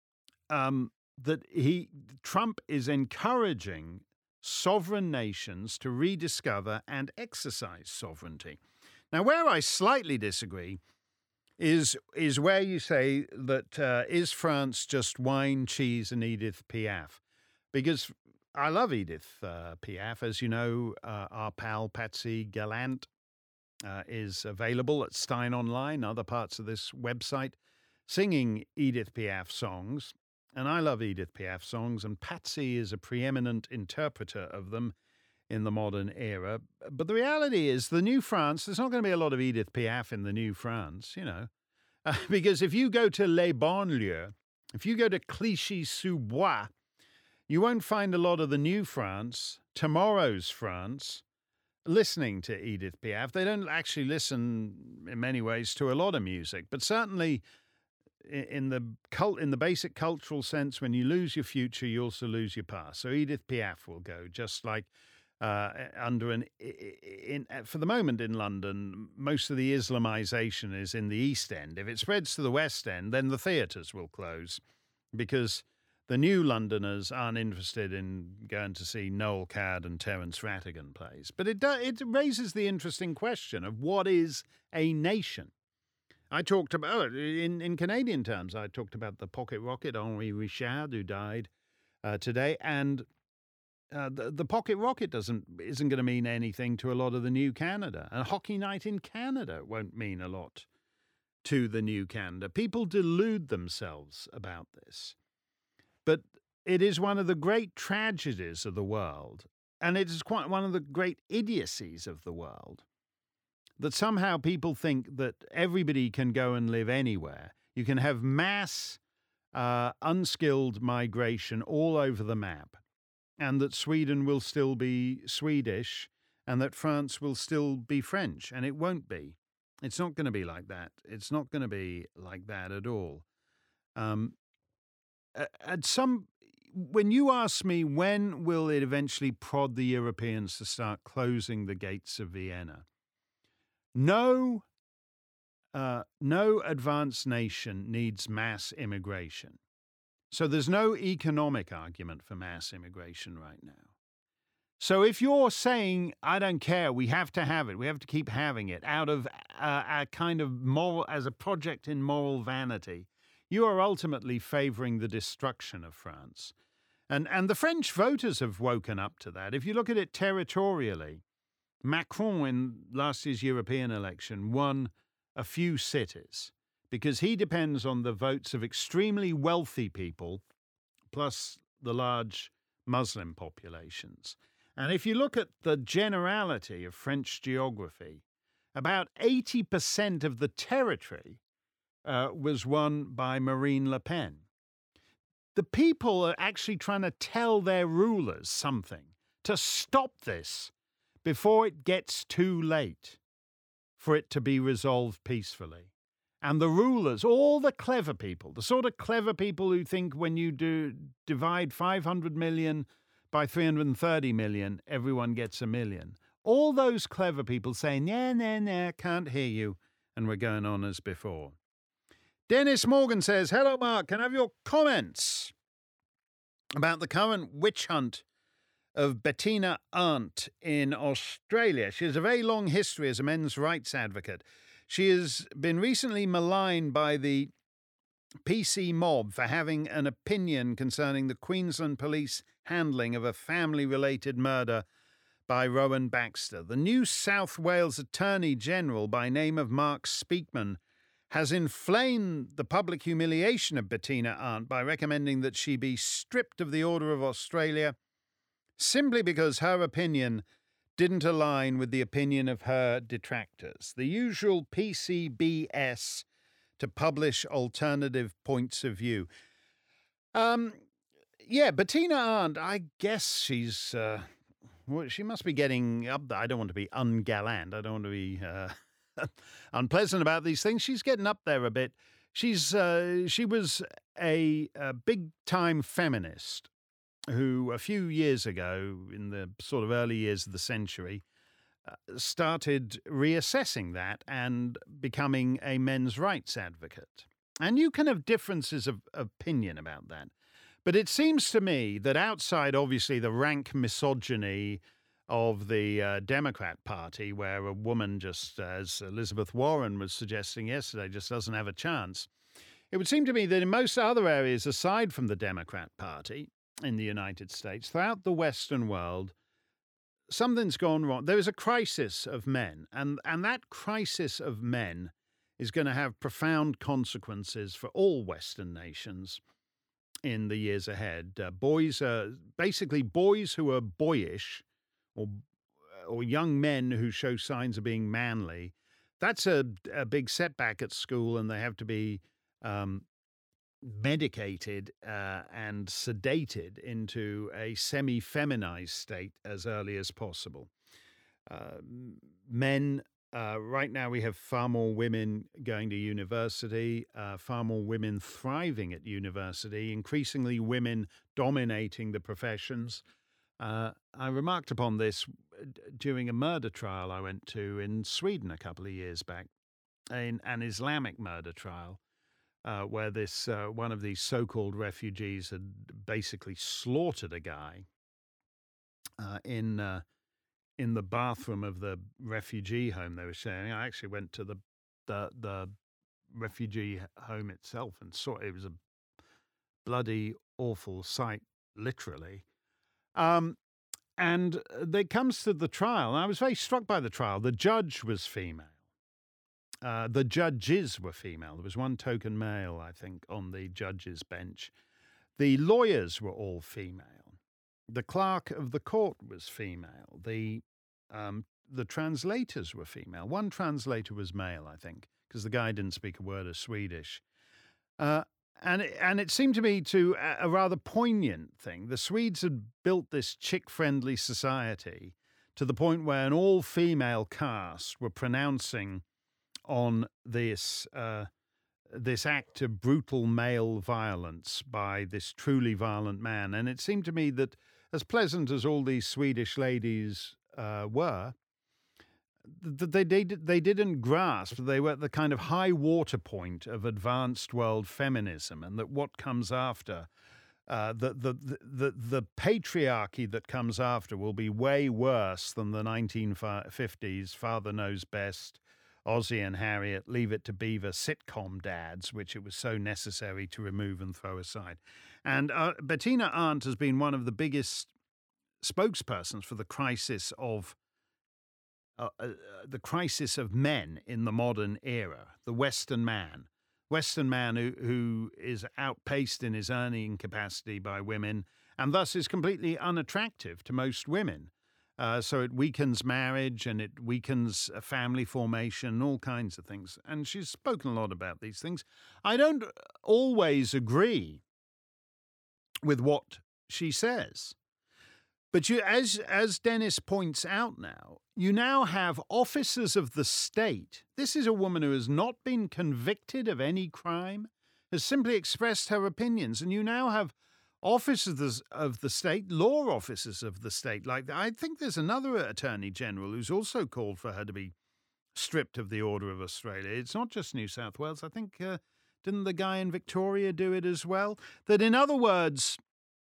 Trump is encouraging sovereign nations to rediscover and exercise sovereignty. Now, where I slightly disagree is where you say that is France just wine, cheese, and Edith Piaf? Because I love Edith Piaf. As you know, our pal Patsy Gallant is available at Stein Online, other parts of this website, singing Edith Piaf songs. And I love Edith Piaf songs, and Patsy is a preeminent interpreter of them in the modern era. But the reality is, the new France, there's not going to be a lot of Edith Piaf in the new France, you know. Because if you go to Les Banlieues, if you go to Clichy-sous-Bois, you won't find a lot of the new France, tomorrow's France, listening to Edith Piaf. They don't actually listen, in many ways, to a lot of music, but certainly in the basic cultural sense, when you lose your future, you also lose your past. So Edith Piaf will go, just like for the moment in London, most of the Islamization is in the East End. If it spreads to the West End, then the theatres will close because the new Londoners aren't interested in going to see Noel Coward and Terence Rattigan plays. But it raises the interesting question of what is a nation? I talked about, in Canadian terms, I talked about the pocket rocket, Henri Richard, who died today, and the pocket rocket isn't going to mean anything to a lot of the new Canada. A hockey night in Canada won't mean a lot to the new Canada. People delude themselves about this. But it is one of the great tragedies of the world, and it is quite one of the great idiocies of the world, that somehow people think that everybody can go and live anywhere. You can have mass unskilled migration all over the map, and that Sweden will still be Swedish, and that France will still be French, and it won't be. It's not going to be like that. It's not going to be like that at all. When you ask me when will it eventually prod the Europeans to start closing the gates of Vienna, no advanced nation needs mass immigration. So there's no economic argument for mass immigration right now. So if you're saying, I don't care, we have to have it, we have to keep having it out of a kind of moral, as a project in moral vanity, you are ultimately favoring the destruction of France. And the French voters have woken up to that. If you look at it territorially, Macron in last year's European election won a few cities because he depends on the votes of extremely wealthy people plus the large Muslim populations. And if you look at the generality of French geography, about 80% of the territory was won by Marine Le Pen. The people are actually trying to tell their rulers something to stop this before it gets too late for it to be resolved peacefully. And the rulers, all the clever people, the sort of clever people who think when you divide 500 million by 330 million, everyone gets a million. All those clever people saying, nah, can't hear you. And we're going on as before. Dennis Morgan says, hello, Mark. Can I have your comments about the current witch hunt of Bettina Arndt in Australia? She has a very long history as a men's rights advocate. She has been recently maligned by the PC mob for having an opinion concerning the Queensland police handling of a family-related murder by Rowan Baxter. The New South Wales Attorney General, by name of Mark Speakman, has inflamed the public humiliation of Bettina Arndt by recommending that she be stripped of the Order of Australia simply because her opinion didn't align with the opinion of her detractors. The usual PCBS to publish alternative points of view. Bettina Arndt, I guess she's... she must be getting up there. I don't want to be ungallant. I don't want to be unpleasant about these things. She's getting up there a bit. She was a big-time feminist who a few years ago, in the sort of early years of the century, started reassessing that and becoming a men's rights advocate. And you can have differences of opinion about that. But it seems to me that outside, obviously, the rank misogyny of the Democrat Party, where a woman just, as Elizabeth Warren was suggesting yesterday, just doesn't have a chance, it would seem to me that in most other areas, aside from the Democrat Party in the United States, throughout the Western world, something's gone wrong. There is a crisis of men, and that crisis of men is going to have profound consequences for all Western nations in the years ahead. Boys who are boyish, or young men who show signs of being manly, that's a big setback at school, and they have to be medicated and sedated into a semi-feminized state as early as possible. Men, right now we have far more women going to university, far more women thriving at university, increasingly women dominating the professions. I remarked upon this during a murder trial I went to in Sweden a couple of years back, an Islamic murder trial, where this one of these so-called refugees had basically slaughtered a guy in the bathroom of the refugee home they were sharing. I actually went to the refugee home itself and saw it. It was a bloody awful sight, literally. And it comes to the trial, and I was very struck by the trial. The judge was female. The judges were female. There was one token male, I think, on the judge's bench. The lawyers were all female. The clerk of the court was female. The translators were female. One translator was male, I think, because the guy didn't speak a word of Swedish. And it seemed to me to a rather poignant thing. The Swedes had built this chick-friendly society to the point where an all-female cast were pronouncing on this this act of brutal male violence by this truly violent man. And it seemed to me that, as pleasant as all these Swedish ladies were, they didn't grasp they were at the kind of high water point of advanced world feminism, and that what comes after, the patriarchy that comes after, will be way worse than the 1950s Father Knows Best, Ozzie and Harriet, Leave It to Beaver sitcom dads, which it was so necessary to remove and throw aside. And Bettina Arndt has been one of the biggest spokespersons for the crisis of men in the modern era, the Western man who is outpaced in his earning capacity by women, and thus is completely unattractive to most women. So it weakens marriage, and it weakens family formation, all kinds of things. And she's spoken a lot about these things. I don't always agree with what she says. But as Dennis points out now, you now have officers of the state. This is a woman who has not been convicted of any crime, has simply expressed her opinions. And you now have officers of the state, law officers of the state. Like, I think there's another Attorney General who's also called for her to be stripped of the Order of Australia. It's not just New South Wales. I think, didn't the guy in Victoria do it as well? That in other words,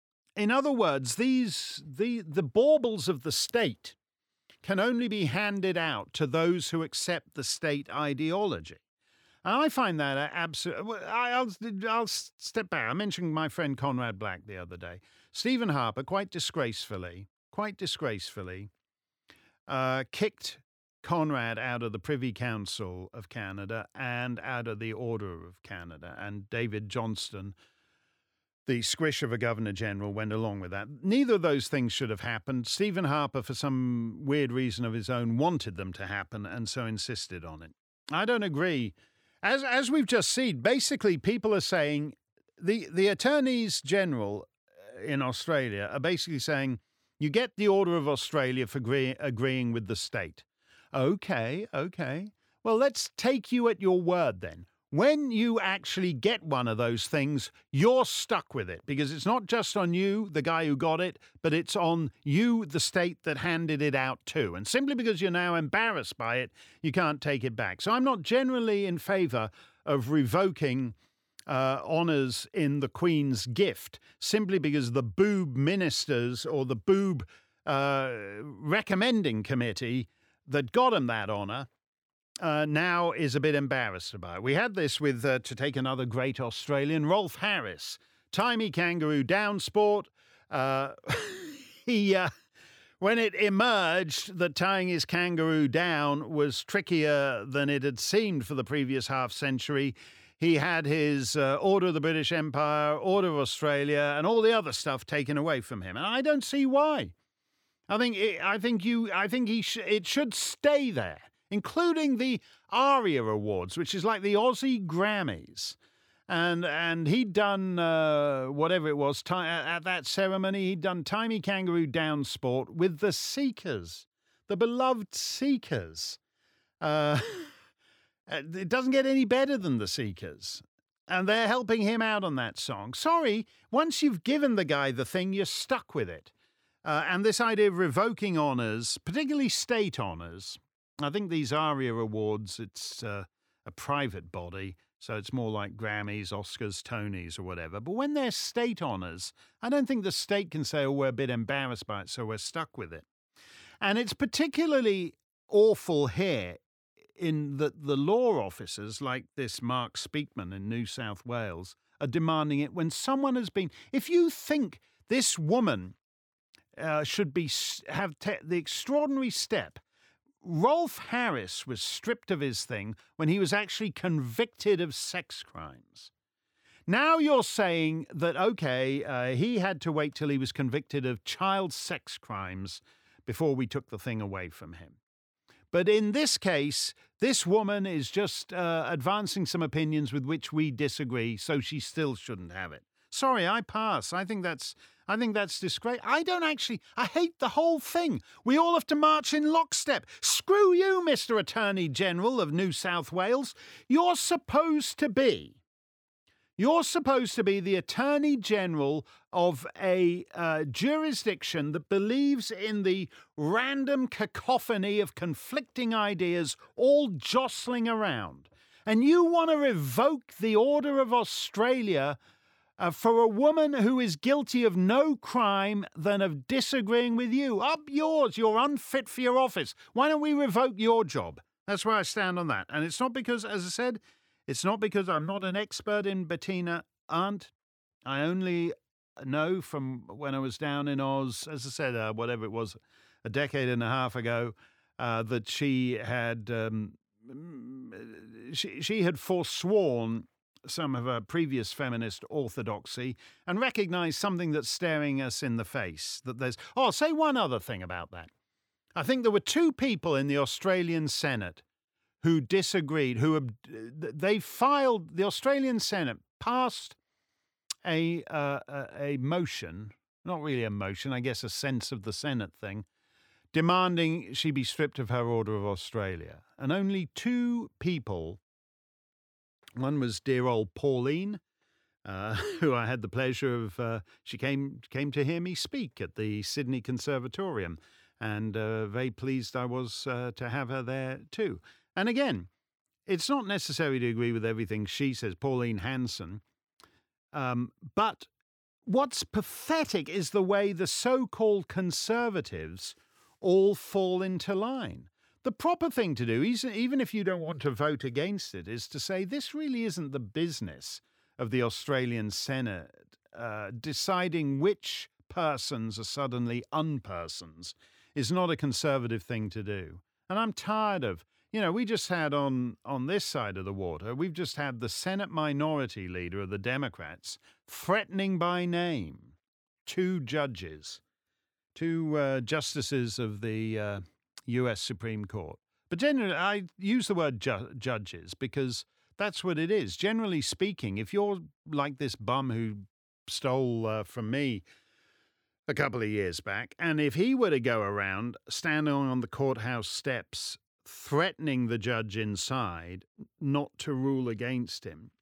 the baubles of the state can only be handed out to those who accept the state ideology. And I find that absolutely. I'll step back. I mentioned my friend Conrad Black the other day. Stephen Harper, quite disgracefully, kicked Conrad out of the Privy Council of Canada and out of the Order of Canada. And David Johnston, the squish of a Governor-General, went along with that. Neither of those things should have happened. Stephen Harper, for some weird reason of his own, wanted them to happen and so insisted on it. I don't agree. As we've just seen, basically people are saying, the Attorneys General in Australia are basically saying, you get the Order of Australia for agreeing with the state. Okay. Well, let's take you at your word then. When you actually get one of those things, you're stuck with it, because it's not just on you, the guy who got it, but it's on you, the state that handed it out too. And simply because you're now embarrassed by it, you can't take it back. So I'm not generally in favour of revoking honours in the Queen's gift, simply because the boob ministers or the boob recommending committee that got him that honour now is a bit embarrassed about it. We had this with, to take another great Australian, Rolf Harris, timey kangaroo down sport. When it emerged that tying his kangaroo down was trickier than it had seemed for the previous half century, he had his Order of the British Empire, Order of Australia, and all the other stuff taken away from him. And I don't see why. I think it should stay there, including the ARIA Awards, which is like the Aussie Grammys. And he'd done whatever it was at that ceremony. He'd done timey kangaroo down sport with the Seekers, the beloved Seekers. It doesn't get any better than the Seekers. And they're helping him out on that song. Sorry, once you've given the guy the thing, you're stuck with it. And this idea of revoking honours, particularly state honours, I think these ARIA Awards, it's a private body, so it's more like Grammys, Oscars, Tonys or whatever. But when they're state honours, I don't think the state can say, oh, we're a bit embarrassed by it, so we're stuck with it. And it's particularly awful here in that the law officers, like this Mark Speakman in New South Wales, are demanding it when someone has been... If you think this woman should have the extraordinary step... Rolf Harris was stripped of his thing when he was actually convicted of sex crimes. Now you're saying that, okay, he had to wait till he was convicted of child sex crimes before we took the thing away from him. But in this case, this woman is just advancing some opinions with which we disagree, so she still shouldn't have it. Sorry, I pass. I think that's disgraceful. I hate the whole thing. We all have to march in lockstep. Screw you, Mr. Attorney General of New South Wales. You're supposed to be the Attorney General of a jurisdiction that believes in the random cacophony of conflicting ideas all jostling around. And you want to revoke the Order of Australia for a woman who is guilty of no crime than of disagreeing with you. Up yours. You're unfit for your office. Why don't we revoke your job? That's where I stand on that. And it's not because, as I said, it's not because I'm not an expert in Bettina Arndt. I only know from when I was down in Oz, as I said, whatever it was, a decade and a half ago, that she had forsworn some of her previous feminist orthodoxy and recognized something that's staring us in the face. I'll say one other thing about that. I think there were two people in the Australian Senate who disagreed, the Australian Senate passed a motion, not really a motion, I guess a sense of the Senate thing, demanding she be stripped of her Order of Australia. And only two people, one was dear old Pauline, who I had the pleasure of, she came to hear me speak at the Sydney Conservatorium, and very pleased I was to have her there too. And again, it's not necessary to agree with everything she says, Pauline Hanson, but what's pathetic is the way the so-called conservatives all fall into line. The proper thing to do, even if you don't want to vote against it, is to say this really isn't the business of the Australian Senate deciding which persons are suddenly unpersons is not a conservative thing to do. And I'm tired of, we just had on this side of the water, we've just had the Senate Minority Leader of the Democrats threatening by name two justices of the U.S. Supreme Court. But generally, I use the word judges because that's what it is. Generally speaking, if you're like this bum who stole from me a couple of years back, and if he were to go around standing on the courthouse steps threatening the judge inside not to rule against him,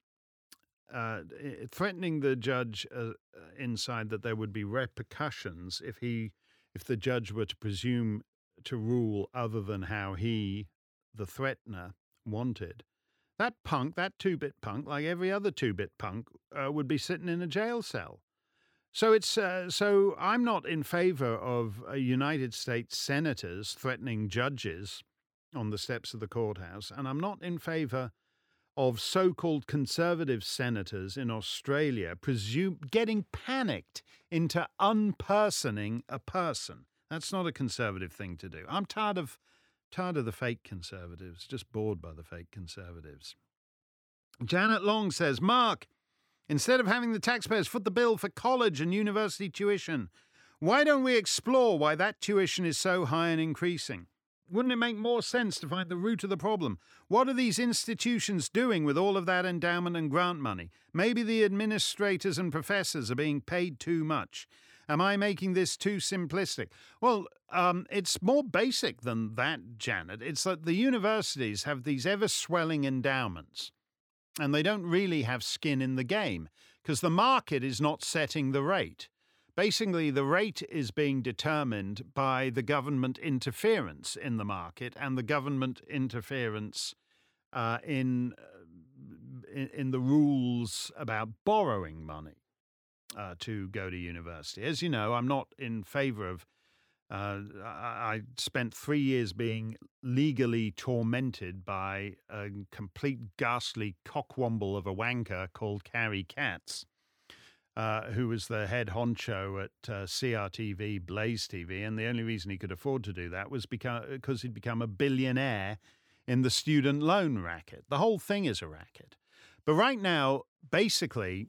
threatening the judge inside that there would be repercussions if the judge were to presume to rule other than how he, the threatener, wanted, that two-bit punk, like every other two-bit punk, would be sitting in a jail cell. So so I'm not in favor of United States senators threatening judges on the steps of the courthouse, and I'm not in favor of so-called conservative senators in Australia getting panicked into unpersoning a person. That's not a conservative thing to do. I'm tired of the fake conservatives, just bored by the fake conservatives. Janet Long says, Mark, instead of having the taxpayers foot the bill for college and university tuition, why don't we explore why that tuition is so high and increasing? Wouldn't it make more sense to find the root of the problem? What are these institutions doing with all of that endowment and grant money? Maybe the administrators and professors are being paid too much. Am I making this too simplistic? Well, it's more basic than that, Janet. It's that the universities have these ever-swelling endowments, and they don't really have skin in the game because the market is not setting the rate. Basically, the rate is being determined by the government interference in the market and the government interference in the rules about borrowing money to go to university. As you know, I'm not in favor of I spent 3 years being legally tormented by a complete ghastly cockwomble of a wanker called Carrie Katz, who was the head honcho at CRTV, Blaze TV, and the only reason he could afford to do that was because he'd become a billionaire in the student loan racket. The whole thing is a racket. But right now, basically,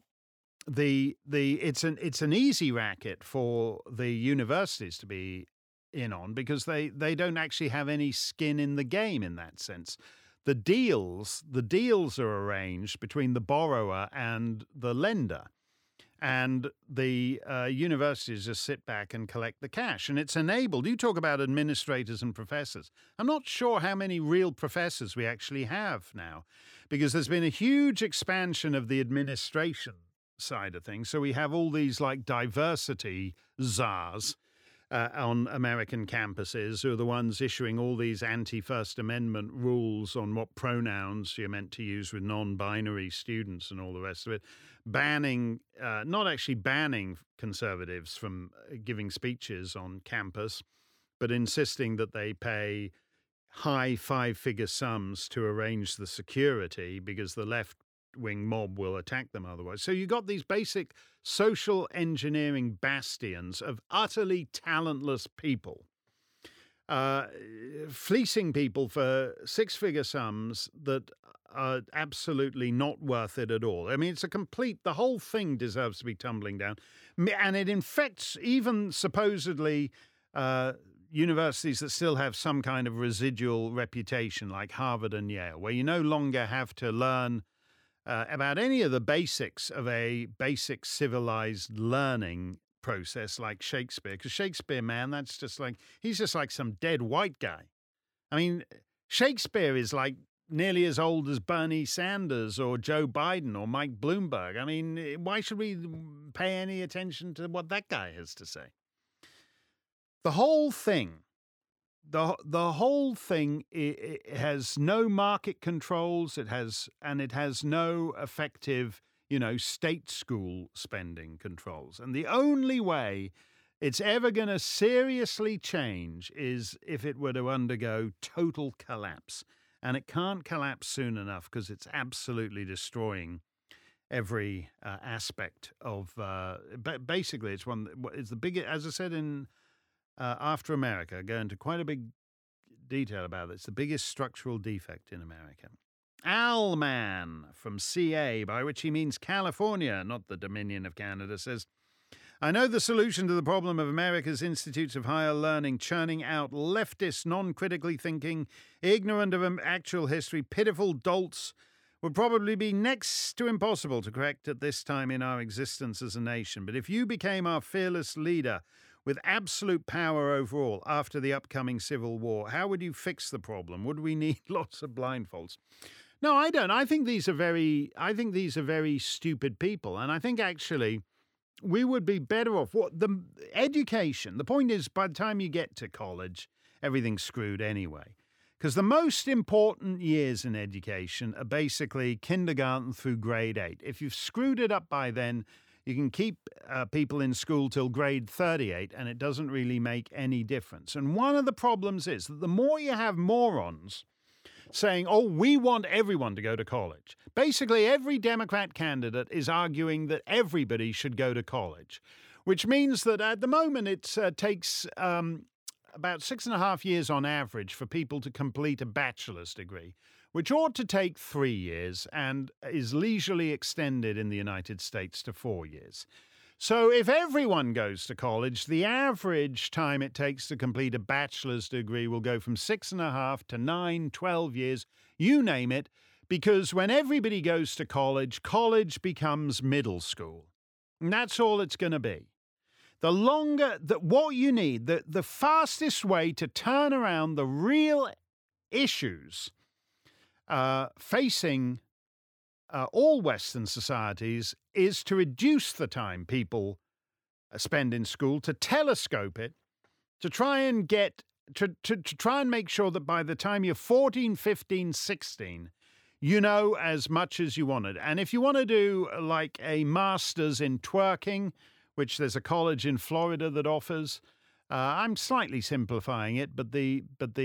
it's an easy racket for the universities to be in on because they don't actually have any skin in the game in that sense. The deals are arranged between the borrower and the lender. and the universities just sit back and collect the cash. And it's enabled. You talk about administrators and professors. I'm not sure how many real professors we actually have now, because there's been a huge expansion of the administration side of things. So we have all these like diversity czars on American campuses, who are the ones issuing all these anti-First Amendment rules on what pronouns you're meant to use with non-binary students and all the rest of it, banning, not actually banning conservatives from giving speeches on campus, but insisting that they pay high five-figure sums to arrange the security because the left-wing mob will attack them otherwise. So you got these basic social engineering bastions of utterly talentless people fleecing people for six-figure sums that are absolutely not worth it at all. I mean, it's the whole thing deserves to be tumbling down. And it infects even supposedly universities that still have some kind of residual reputation, like Harvard and Yale, where you no longer have to learn about any of the basics of a basic civilized learning process like Shakespeare. Because Shakespeare, man, he's just like some dead white guy. I mean, Shakespeare is like nearly as old as Bernie Sanders or Joe Biden or Mike Bloomberg. I mean, why should we pay any attention to what that guy has to say? The whole thing, it has no market controls. It has no effective, state school spending controls. And the only way it's ever going to seriously change is if it were to undergo total collapse. And it can't collapse soon enough because it's absolutely destroying every aspect of. Basically, it's the biggest, as I said in After America, I go into quite a big detail about it. It's the biggest structural defect in America. Alman from CA, by which he means California, not the Dominion of Canada, says, I know the solution to the problem of America's institutes of higher learning churning out leftist, non-critically thinking, ignorant of actual history, pitiful dolts would probably be next to impossible to correct at this time in our existence as a nation. But if you became our fearless leader with absolute power over all after the upcoming civil war, how would you fix the problem? Would we need lots of blindfolds? No, I don't. I think these are very stupid people. And I think actually we would be better off. The education, the point is, by the time you get to college, everything's screwed anyway. Because the most important years in education are basically kindergarten through grade 8. If you've screwed it up by then, you can keep people in school till grade 38, and it doesn't really make any difference. And one of the problems is that the more you have morons saying, oh, we want everyone to go to college. Basically, every Democrat candidate is arguing that everybody should go to college, which means that at the moment it takes about 6.5 years on average for people to complete a bachelor's degree, which ought to take 3 years and is leisurely extended in the United States to 4 years. So if everyone goes to college, the average time it takes to complete a bachelor's degree will go from 6.5 to 9, 12 years, you name it, because when everybody goes to college, college becomes middle school. And that's all it's going to be. What you need, the fastest way to turn around the real issues facing all Western societies is to reduce the time people spend in school, to telescope it, to try and make sure that by the time you're 14, 15, 16, you know as much as you wanted. And if you want to do like a master's in twerking, which there's a college in Florida that offers, I'm slightly simplifying it, but the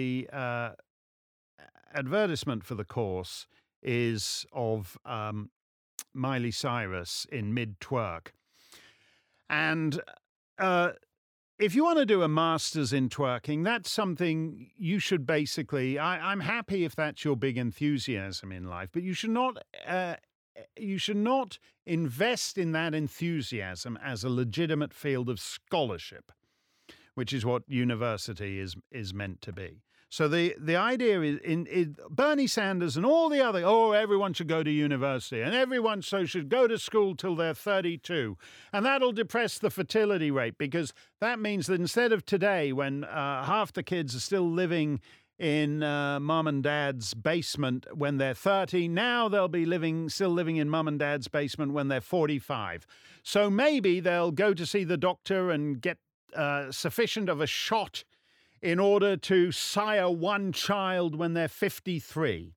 advertisement for the course is of Miley Cyrus in mid-twerk. And if you want to do a master's in twerking, that's something you should basically... I'm happy if that's your big enthusiasm in life, but you should not invest in that enthusiasm as a legitimate field of scholarship, which is what university is meant to be. So the idea is in Bernie Sanders and all the other, everyone should go to university and everyone should go to school till they're 32. And that'll depress the fertility rate, because that means that instead of today when half the kids are still living in mum and dad's basement when they're 30, now they'll be still living in mum and dad's basement when they're 45. So maybe they'll go to see the doctor and get sufficient of a shot in order to sire one child when they're 53.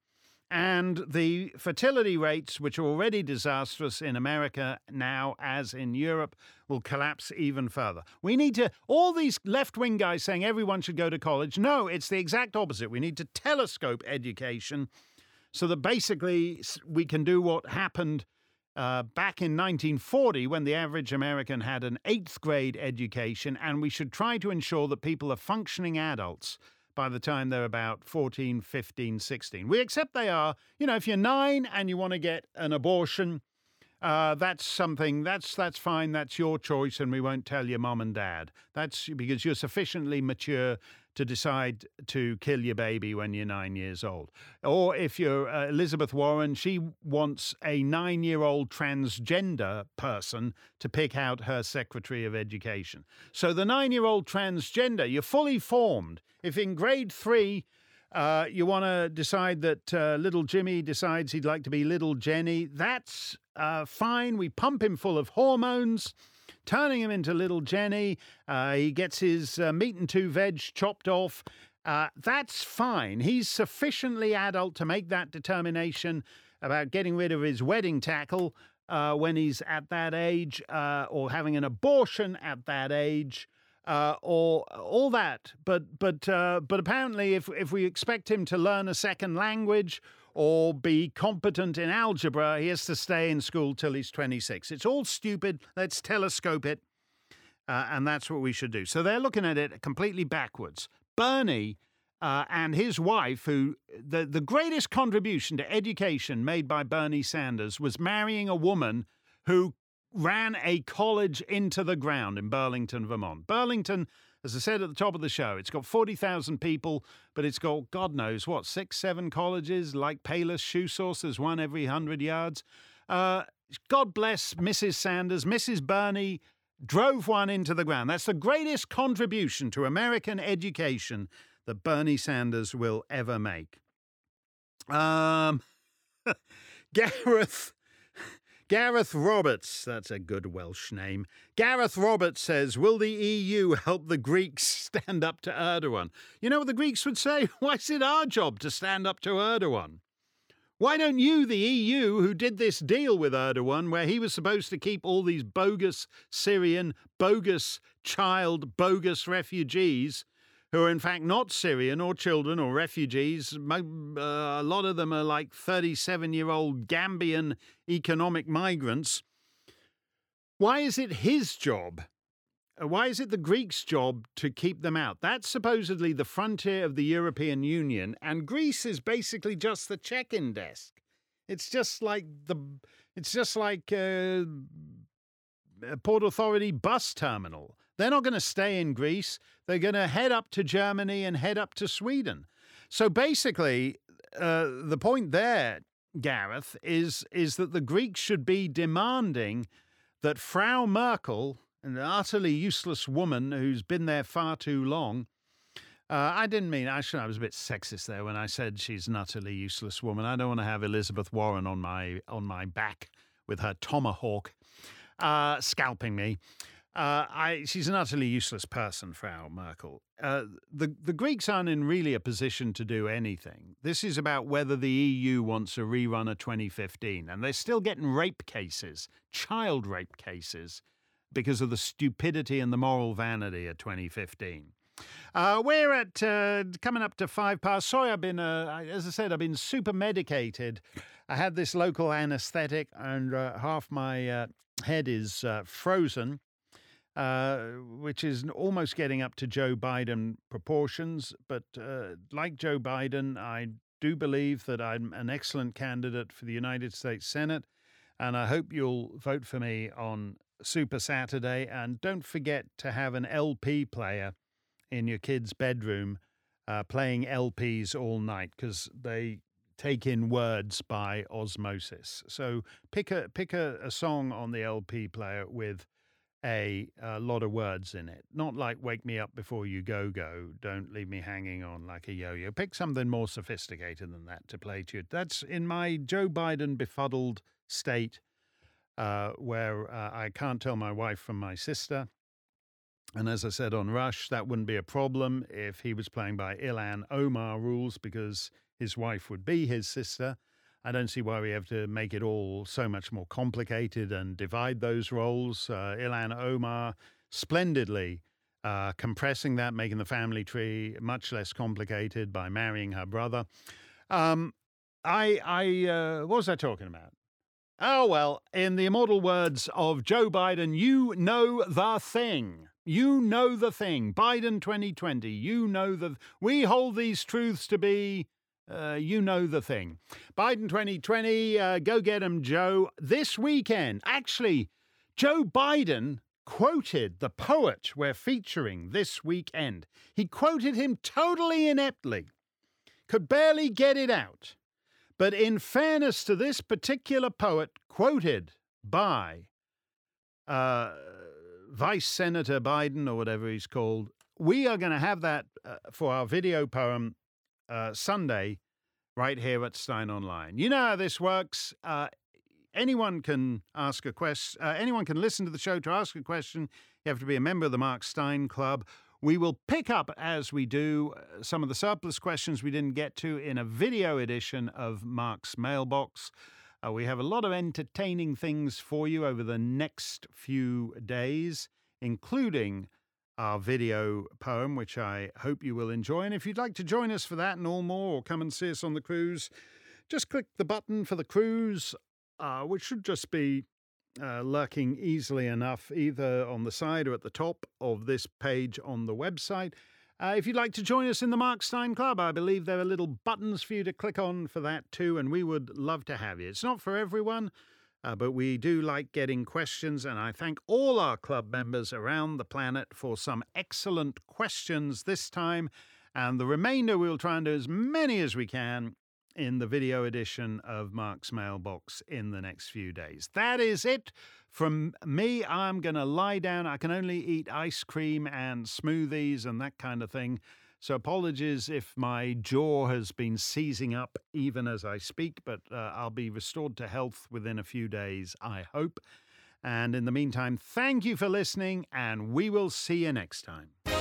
And the fertility rates, which are already disastrous in America now, as in Europe, will collapse even further. We need to, all these left-wing guys saying everyone should go to college. No, it's the exact opposite. We need to telescope education so that basically we can do what happened back in 1940 when the average American had an 8th grade education, and we should try to ensure that people are functioning adults by the time they're about 14, 15, 16. We accept they are. If you're 9 and you want to get an abortion, that's something, that's fine, that's your choice, and we won't tell your mom and dad. That's because you're sufficiently mature to decide to kill your baby when you're 9 years old. Or if you're Elizabeth Warren, she wants a 9-year-old transgender person to pick out her Secretary of Education. So the 9-year-old transgender, you're fully formed. If in grade 3, you want to decide that little Jimmy decides he'd like to be little Jenny, that's fine. We pump him full of hormones, turning him into little Jenny. He gets his meat and 2 veg chopped off. That's fine. He's sufficiently adult to make that determination about getting rid of his wedding tackle when he's at that age, or having an abortion at that age. Or all that, but apparently, if we expect him to learn a second language or be competent in algebra, he has to stay in school till he's 26. It's all stupid. Let's telescope it, and that's what we should do. So they're looking at it completely backwards. Bernie and his wife, who the greatest contribution to education made by Bernie Sanders was marrying a woman who ran a college into the ground in Burlington, Vermont. Burlington, as I said at the top of the show, it's got 40,000 people, but it's got, God knows what, 6, 7 colleges, like Payless Shoe Source. There's one every 100 yards. God bless Mrs. Sanders. Mrs. Bernie drove one into the ground. That's the greatest contribution to American education that Bernie Sanders will ever make. Gareth Roberts, that's a good Welsh name. Gareth Roberts says, will the EU help the Greeks stand up to Erdogan? You know what the Greeks would say? Why is it our job to stand up to Erdogan? Why don't you, the EU, who did this deal with Erdogan, where he was supposed to keep all these bogus Syrian, bogus child, bogus refugees, who are in fact not Syrian or children or refugees. A lot of them are like 37-year-old Gambian economic migrants. Why is it his job? Why is it the Greeks' job to keep them out? That's supposedly the frontier of the European Union, and Greece is basically just the check-in desk. It's just like a Port Authority bus terminal. They're not going to stay in Greece. They're going to head up to Germany and head up to Sweden. So basically, the point there, Gareth, is that the Greeks should be demanding that Frau Merkel, an utterly useless woman who's been there far too long. I was a bit sexist there when I said she's an utterly useless woman. I don't want to have Elizabeth Warren on my back with her tomahawk scalping me. She's an utterly useless person, Frau Merkel. The Greeks aren't in really a position to do anything. This is about whether the EU wants a rerun of 2015. And they're still getting rape cases, child rape cases, because of the stupidity and the moral vanity of 2015. We're at coming up to 5 past. Sorry, as I said, I've been super medicated. I had this local anesthetic and half my head is frozen. Which is almost getting up to Joe Biden proportions. But like Joe Biden, I do believe that I'm an excellent candidate for the United States Senate. And I hope you'll vote for me on Super Saturday. And don't forget to have an LP player in your kid's bedroom playing LPs all night because they take in words by osmosis. So pick a song on the LP player with a lot of words in it. Not like Wake Me Up Before You Go Go, Don't Leave Me Hanging On Like a Yo-Yo. Pick something more sophisticated than that to play to you. That's in my Joe Biden befuddled state where I can't tell my wife from my sister. And as I said on Rush, that wouldn't be a problem if he was playing by Ilhan Omar rules because his wife would be his sister. I don't see why we have to make it all so much more complicated and divide those roles. Ilhan Omar splendidly compressing that, making the family tree much less complicated by marrying her brother. What was I talking about? Oh, well, in the immortal words of Joe Biden, you know the thing. You know the thing. Biden 2020, you know we hold these truths to be, you know the thing. Biden 2020, go get 'em, Joe. This weekend, actually, Joe Biden quoted the poet we're featuring this weekend. He quoted him totally ineptly. Could barely get it out. But in fairness to this particular poet, quoted by Vice Senator Biden, or whatever he's called, we are going to have that for our video poem Sunday right here at Stein Online. You know how this works. Anyone can ask a question. Anyone can listen to the show to ask a question. You have to be a member of the Mark Stein Club. We will pick up, as we do, some of the surplus questions we didn't get to in a video edition of Mark's Mailbox. We have a lot of entertaining things for you over the next few days, including our video poem, which I hope you will enjoy. And if you'd like to join us for that and all more, or come and see us on the cruise, just click the button for the cruise, which should just be lurking easily enough, either on the side or at the top of this page on the website. If you'd like to join us in the Mark Stein Club, I believe there are little buttons for you to click on for that too, and we would love to have you. It's not for everyone, but we do like getting questions, and I thank all our club members around the planet for some excellent questions this time, and the remainder we'll try and do as many as we can in the video edition of Mark's Mailbox in the next few days. That is it from me. I'm going to lie down. I can only eat ice cream and smoothies and that kind of thing. So apologies if my jaw has been seizing up even as I speak, but I'll be restored to health within a few days, I hope. And in the meantime, thank you for listening, and we will see you next time.